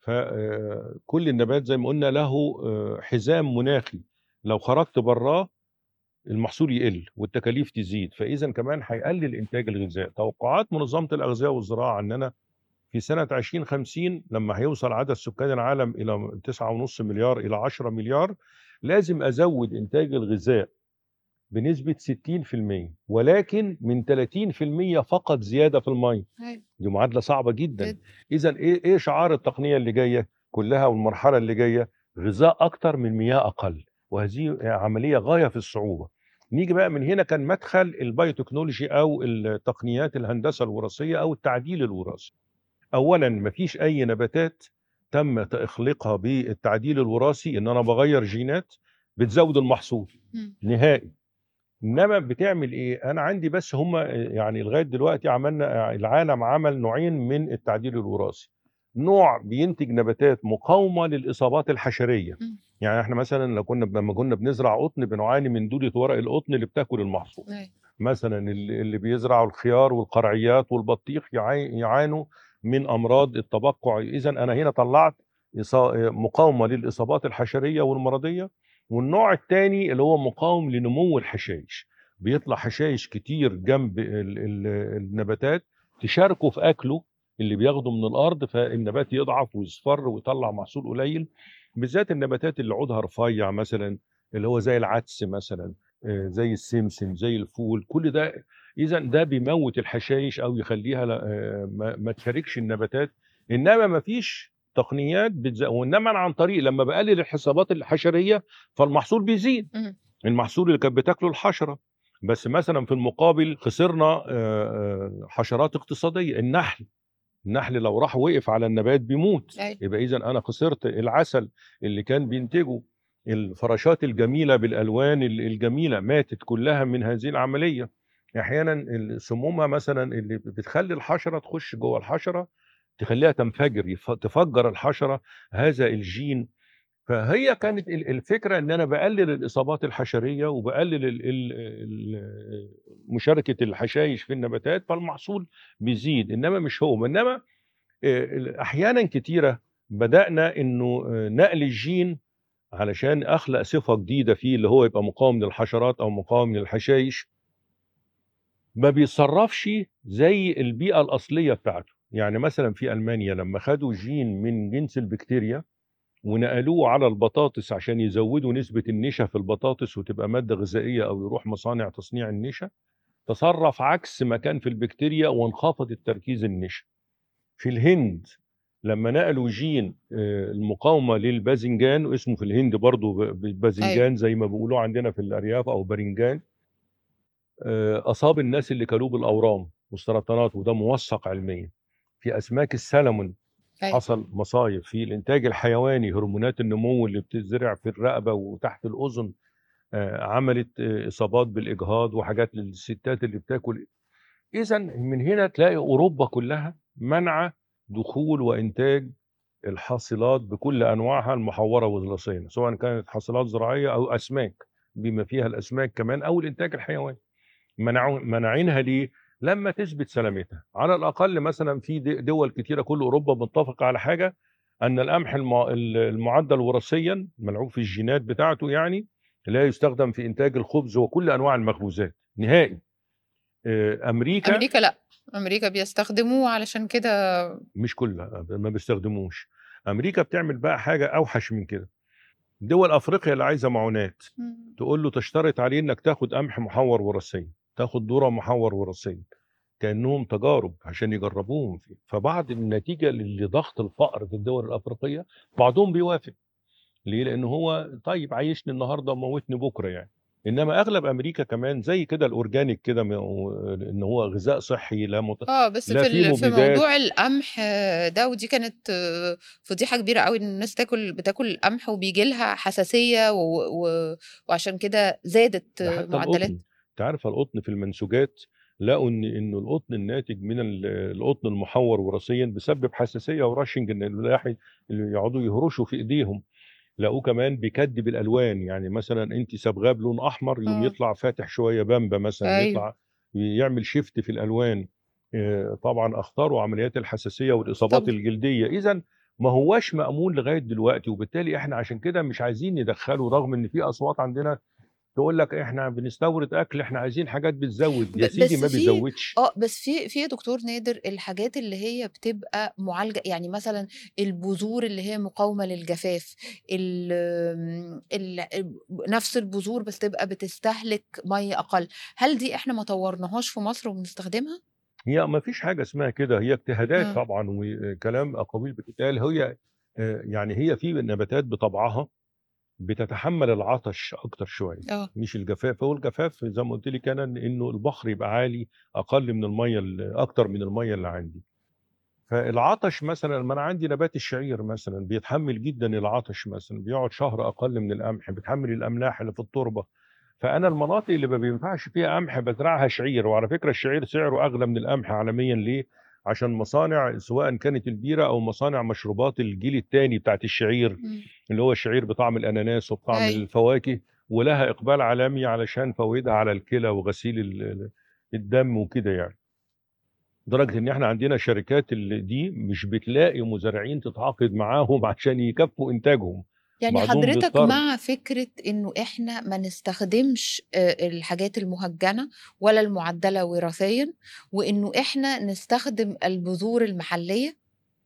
فكل النبات زي ما قلنا له حزام مناخي، لو خرجت براه المحصول يقل والتكاليف تزيد، فإذا كمان هيقلل إنتاج الغذاء. توقعات منظمة الأغذية والزراعة أننا في سنة ألفين وخمسين لما هيوصل عدد سكان العالم إلى تسعة ونص مليار إلى عشرة مليار، لازم أزود إنتاج الغذاء بنسبة ستين في المية، ولكن من ثلاثين في المية فقط زيادة في المية. دي معادلة صعبة جدا. إذا إيه إيه شعار التقنية اللي جاية كلها والمرحلة اللي جاية؟ غذاء أكتر من مياه أقل، وهذه عملية غاية في الصعوبة. نيجي بقى من هنا كان مدخل البايوتكنولوجي أو التقنيات الهندسة الوراثية أو التعديل الوراثي. أولا مفيش أي نباتات تم إخلاقها بالتعديل الوراثي إن أنا بغير جينات بتزود المحصول نهائي. انما بتعمل ايه؟ انا عندي بس هم يعني لغايه دلوقتي عملنا العالم عمل نوعين من التعديل الوراثي. نوع بينتج نباتات مقاومه للاصابات الحشريه. م. يعني احنا مثلا لو كنا لما كنا بنزرع قطن بنعاني من دوده ورق القطن اللي بتاكل المحصول. م. مثلا اللي بيزرعوا الخيار والقرعيات والبطيخ يعانوا من امراض التبقع. اذا انا هنا طلعت مقاومه للاصابات الحشريه والمرضيه. والنوع الثاني اللي هو مقاوم لنمو الحشائش، بيطلع حشائش كتير جنب ال ال النباتات تشاركه في اكله اللي بياخده من الارض، فالنبات يضعف ويصفر ويطلع محصول قليل. بالذات النباتات اللي عودها رفيع مثلا اللي هو زي العدس مثلا، زي السمسم، زي الفول، كل ده اذا ده بيموت الحشائش او يخليها ما تشاركش النباتات. انما ما فيش تقنيات بتزق، وانما عن طريق لما بقلل الحسابات الحشريه فالمحصول بيزيد. المحصول اللي كانت بتاكله الحشره، بس مثلا في المقابل خسرنا حشرات اقتصاديه. النحل النحل لو راح وقف على النبات بيموت. يبقى اذا انا خسرت العسل اللي كان بينتجه. الفراشات الجميله بالالوان الجميله ماتت كلها من هذه العمليه. احيانا سمومها مثلا اللي بتخلي الحشره تخش جوه الحشره تخليها تنفجر، تفجر الحشرة هذا الجين. فهي كانت الفكرة ان انا بقلل الاصابات الحشرية وبقلل مشاركة الحشائش في النباتات فالمحصول بيزيد. انما مش هو، انما احيانا كتيرة بدأنا انه نقل الجين علشان اخلق صفة جديدة فيه اللي هو يبقى مقاوم للحشرات او مقاوم للحشائش، ما بيتصرفش زي البيئة الأصلية بتاعته. يعني مثلا في ألمانيا لما خدوا جين من جنس البكتيريا ونقلوه على البطاطس عشان يزودوا نسبة النشا في البطاطس وتبقى مادة غذائية أو يروح مصانع تصنيع النشا، تصرف عكس ما كان في البكتيريا وانخفض التركيز النشا. في الهند لما نقلوا جين المقاومة للباذنجان، واسمه في الهند برضو باذنجان زي ما بيقولوا عندنا في الأرياف أو برنجان، أصاب الناس اللي كانوا بالأورام والسرطانات، وده موثق علميا. في أسماك السلمون حصل مصايب. في الإنتاج الحيواني هرمونات النمو اللي بتزرع في الرقبة وتحت الأذن عملت إصابات بالإجهاض وحاجات للستات اللي بتاكل. إذا من هنا تلاقي أوروبا كلها منع دخول وإنتاج الحاصلات بكل أنواعها المحورة واللصينة، سواء كانت حاصلات زراعية أو أسماك بما فيها الأسماك كمان أو الإنتاج الحيواني. منعينها ليه؟ لما تثبت سلامتها. على الأقل مثلا في دول كتيرة كل أوروبا متفقة على حاجة، أن القمح المعدل وراثيا ملعوب في الجينات بتاعته يعني لا يستخدم في إنتاج الخبز وكل أنواع المخبوزات نهائي. أمريكا أمريكا لا، أمريكا بيستخدموه علشان كده. مش كلها ما بيستخدموش. أمريكا بتعمل بقى حاجة أوحش من كده. دول أفريقيا اللي عايزة معونات تقول له تشترط عليه إنك تاخد قمح محور وراثيا، تاخد ذرة محور وراثيا، كأنهم تجارب عشان يجربوهم فيه. فبعد النتيجة لضغط الفقر في الدول الأفريقية بعضهم بيوافق. ليه؟ لأن هو طيب عايشني النهاردة وموتني بكرة يعني. إنما أغلب أمريكا كمان زي كده الأورجانيك كده، إن هو غذاء صحي لا مت... اه بس لا في في موضوع القمح ده، ودي كانت فضيحة كبيرة قوي ان الناس تاكل بتاكل القمح وبيجي لها حساسية و... و... وعشان كده زادت معدلات. انت عارفه القطن في المنسوجات لقوا ان انه القطن الناتج من ال- القطن المحور وراثيا بيسبب حساسيه ورشنج، ان الفلاحي اللي يقعدوا يهرشوا في ايديهم. لقوه كمان بيكدب الالوان، يعني مثلا انت صبغاه بلون احمر يقوم اه يطلع فاتح شويه بامبا مثلا، ايوه يطلع يعمل شيفت في الالوان. آه، طبعا اخطروا عمليات الحساسيه والاصابات طبعا. الجلديه. اذا ما هواش مأمون لغايه دلوقتي، وبالتالي احنا عشان كده مش عايزين ندخله، رغم ان في اصوات عندنا تقول لك احنا بنستورد اكل، احنا عايزين حاجات بتزود. يا ب سيدي بس ما في بيزودش. آه، بس في في يا دكتور نادر الحاجات اللي هي بتبقى معالجة، يعني مثلًا البذور اللي هي مقاومة للجفاف، ال آمم، ال اب نفس البذور بس تبقى بتستهلك مَيّة أقل، هل دي إحنا ما طوّرناهاش في مصر وبنستخدمها؟ هي ما فيش حاجه اسمها كده، هي اجتهادات آه، طبعا وكلام اقاويل بتتقال. هي آه، يعني هي في نباتات بطبعها بتتحمل العطش اكتر شويه، آه، مش الجفاف. هو الجفاف زي ما قلت لك انا انه البحر يبقى عالي اقل من الميه ال- اكتر من الميه اللي عندي. فالعطش مثلا لما انا عندي نبات الشعير مثلا بيتحمل جدا العطش، مثلا بيقعد شهر اقل من القمح، بيتحمل الاملاح اللي في التربه. فانا المناطق اللي ما بينفعش فيها قمح بزرعها شعير. وعلى فكره الشعير سعره اغلى من القمح عالميا. ليه؟ عشان مصانع سواء كانت البيره او مصانع مشروبات الجيل الثاني بتاعت الشعير، إمم، اللي هو الشعير بطعم الاناناس وبطعم أيوه، الفواكه، ولها اقبال عالمي علشان فوائدها على الكلى وغسيل ال- ال- الدم وكده يعني. لدرجه ان احنا عندنا شركات اللي دي مش بتلاقي مزارعين تتعاقد معاهم عشان يكفوا انتاجهم. يعني بعضهم حضرتك بيضطر. مع فكرة إنه إحنا ما نستخدمش آآ، الحاجات المُهجّنة ولا المُعدّلة وراثيًا، وإنه إحنا نستخدم البذور المحلية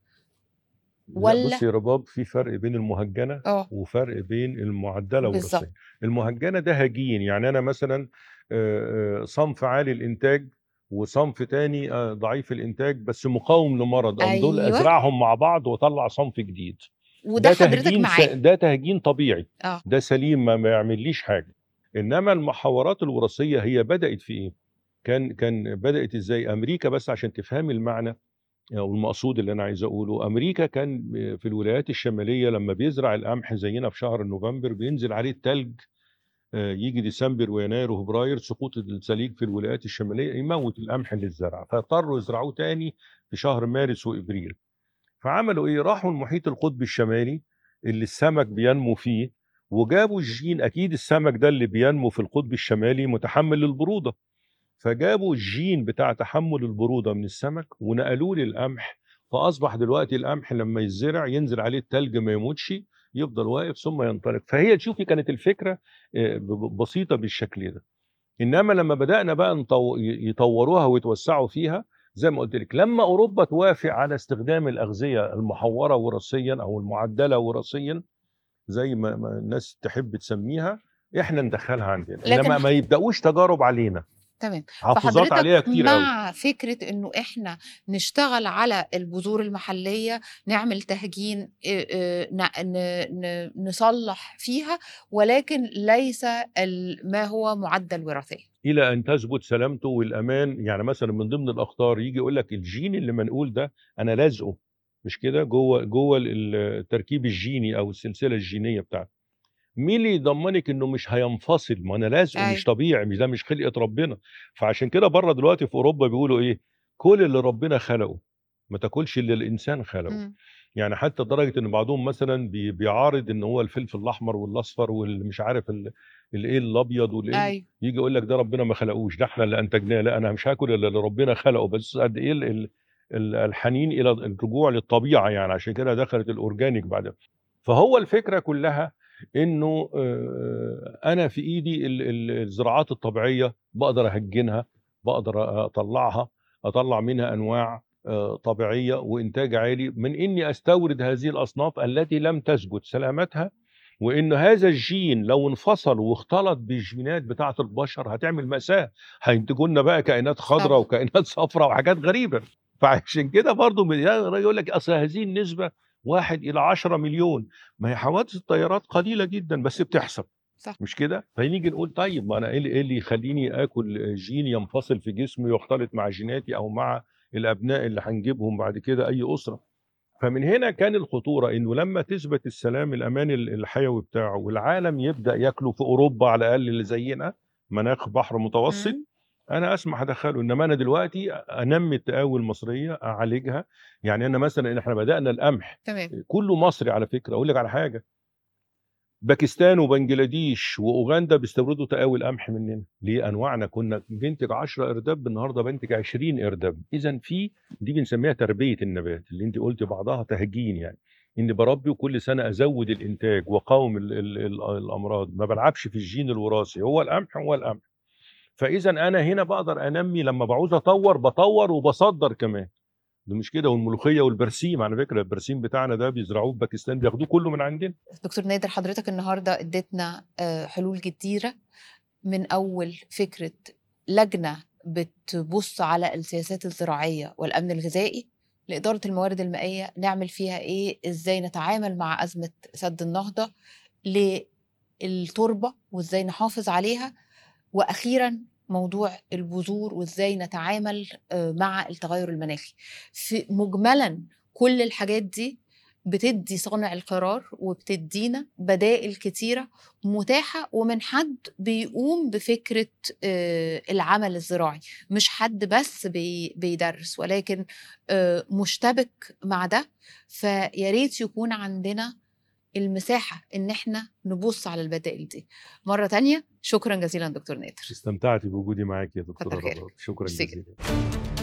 لا بص والّا يا رباب، في فرق بين المهجنه آه، وفرق بين المعدله بالضبط، وراثيا. المهجنه ده هجين، يعني انا مثلا آه، آه، صنف عالي الانتاج وصنف تاني آه، ضعيف الانتاج بس مقاوم لمرض، ام دول أيوه، ازرعهم مع بعض واطلع صنف جديد. وده ده حضرتك تهجين س... معاه، ده تهجين طبيعي، آه، ده سليم، ما, ما يعمليش حاجه. انما المحورات الوراثيه هي بدات في ايه؟ كان كان بدات ازاي امريكا؟ بس عشان تفهمي المعنى او المقصود اللي انا عايز اقوله، امريكا كان في الولايات الشماليه لما بيزرع القمح زينا في شهر نوفمبر بينزل عليه التلج. آه، يجي ديسمبر ويناير وفبراير سقوط الثليج في الولايات الشماليه يموت القمح اللي اتزرع، فاضطروا يزرعوه تاني في شهر مارس وابريل. فعملوا ايه؟ راحوا المحيط القطبي الشمالي اللي السمك بينمو فيه، وجابوا الجين. اكيد السمك ده اللي بينمو في القطب الشمالي متحمل للبروده، فجابوا الجين بتاع تحمل البرودة من السمك ونقلوه للقمح. فأصبح دلوقتي القمح لما يزرع ينزل عليه التلج ما يموتش، يفضل واقف ثم ينطلق. فهي تشوفي كانت الفكرة آه، ب- بسيطة بالشكل ده. إنما لما بدأنا بقى نطو- يطوروها ويتوسعوا فيها، زي ما قلت لك لما أوروبا توافق على استخدام الأغذية المحورة وراثيا أو المعدلة وراثيا زي ما ما الناس تحب تسميها، إحنا ندخلها عندنا، لكن إنما ح ما يبدأوش تجارب علينا. تمام، تحفظات فحضرتك عليها كتير قوي. مع فكرة إنه إحنا نشتغل على البذور المحلية، نعمل تهجين آآ آآ ن ن ن نصلّح فيها، ولكن ليس ال ما هو مُعدّل وراثيًا. الى ان تثبت سلامته والامان. يعني مثلا من ضمن الاخطار يجي يقول لك الجين اللي منقول ده انا لازقه، مش كده، جوه جوه ال- التركيب الجيني او السلسله الجينيه بتاعته. مين اللي يضمنك انه مش هينفصل؟ ما انا لازقه، مش أيوه، طبيعي، مش ده مش خلقه ربنا. فعشان كده بره دلوقتي في اوروبا بيقولوا ايه؟ كل اللي ربنا خلقه، ما تاكلش اللي الانسان خلقه. إمم، يعني حتى لدرجه ان بعضهم مثلا بي- بيعارض ان هو الفلفل الاحمر والاصفر والمش عارف ال- الايه الابيض والايه ال- أيوه، يجي يقول لك ده ربنا ما خلقوش، ده احنا اللي انتجناه. لا انا مش هاكل الا اللي ربنا خلقه. بس قد ايه ال- ال- ال- الحنين الى الرجوع للطبيعه، يعني عشان كده دخلت الاورجانيك بعد. فهو الفكره كلها انه آه، انا في ايدي ال- ال- الزراعات الطبيعيه بقدر اهجنها، بقدر اطلعها، اطلع منها انواع آه، طبيعيه وانتاج عالي، من اني استورد هذه الاصناف التي لم تثبت سلامتها. وان هذا الجين لو انفصل واختلط بالجينات بتاعه البشر هتعمل مأساة، هينتجوا لنا بقى كائنات خضراء طبعًا، وكائنات صفراء وحاجات غريبه. فعشان كده برضو من- يقول لك اصل هذه النسبه واحد الى عشرة مليون. ما هي حوادث الطيارات قليله جدا بس بتحصل، صح، مش كده؟ فنيجي نقول طيب ما انا ايه اللي إيه اللي يخليني اكل جين ينفصل في جسمي ويختلط مع جيناتي او مع الابناء اللي هنجيبهم بعد كده اي اسره. فمن هنا كان الخطوره انه لما تثبت السلام الامان ال- الحيوي بتاعه والعالم يبدا ياكله في اوروبا على الاقل اللي زينا، مناخ بحر متوسط، إمم، انا اسمح ادخله، انما انا دلوقتي انمي التقاوي المصريه اعالجها. يعني انا مثلا احنا بدانا القمح تمام. كله مصري على فكره. اقول لك على حاجه، باكستان وبنجلاديش واوغندا بيستوردوا تقاوي القمح مننا. ليه؟ انواعنا كنا بننتج عشرة ارداب، النهارده بنتج عشرين ارداب. اذا في دي بنسميها تربيه النبات، اللي انت قلت بعضها تهجين، يعني اني بربي وكل سنه ازود الانتاج واقاوم ال ال ال الامراض. ما بلعبش في الجين الوراثي، هو القمح هو القمح. فاذا انا هنا بقدر انمي، لما بعوز اطور بطور وبصدر كمان. ده مش كده؟ والملوخيه والبرسيم، على فكره البرسيم بتاعنا ده بيزرعوه في باكستان، بياخدوه كله من عندنا. دكتور نادر، حضرتك النهارده اديتنا آه، حلول كتيره، من اول فكره لجنه بتبص على السياسات الزراعيه والامن الغذائي، لاداره الموارد المائيه نعمل فيها ايه، ازاي نتعامل مع ازمه سد النهضه، للتربه وازاي نحافظ عليها، واخيرا موضوع البذور وازاي نتعامل آه، مع التغير المناخي. في مجملا كل الحاجات دي بتدي صانع القرار وبتدينا بدائل كتيرة متاحة، ومن حد بيقوم بفكرة آه، العمل الزراعي، مش حد بس بي- بيدرس، ولكن آه، مشتبك مع ده. فياريت يكون عندنا المساحة إن احنا نبص على البدائل دي. مرة تانية شكرا جزيلا دكتور نادر. استمتعت بوجودي معاك يا دكتوره كتر خيرك. رضوى، شكرا ميرسي جدا. جزيلا.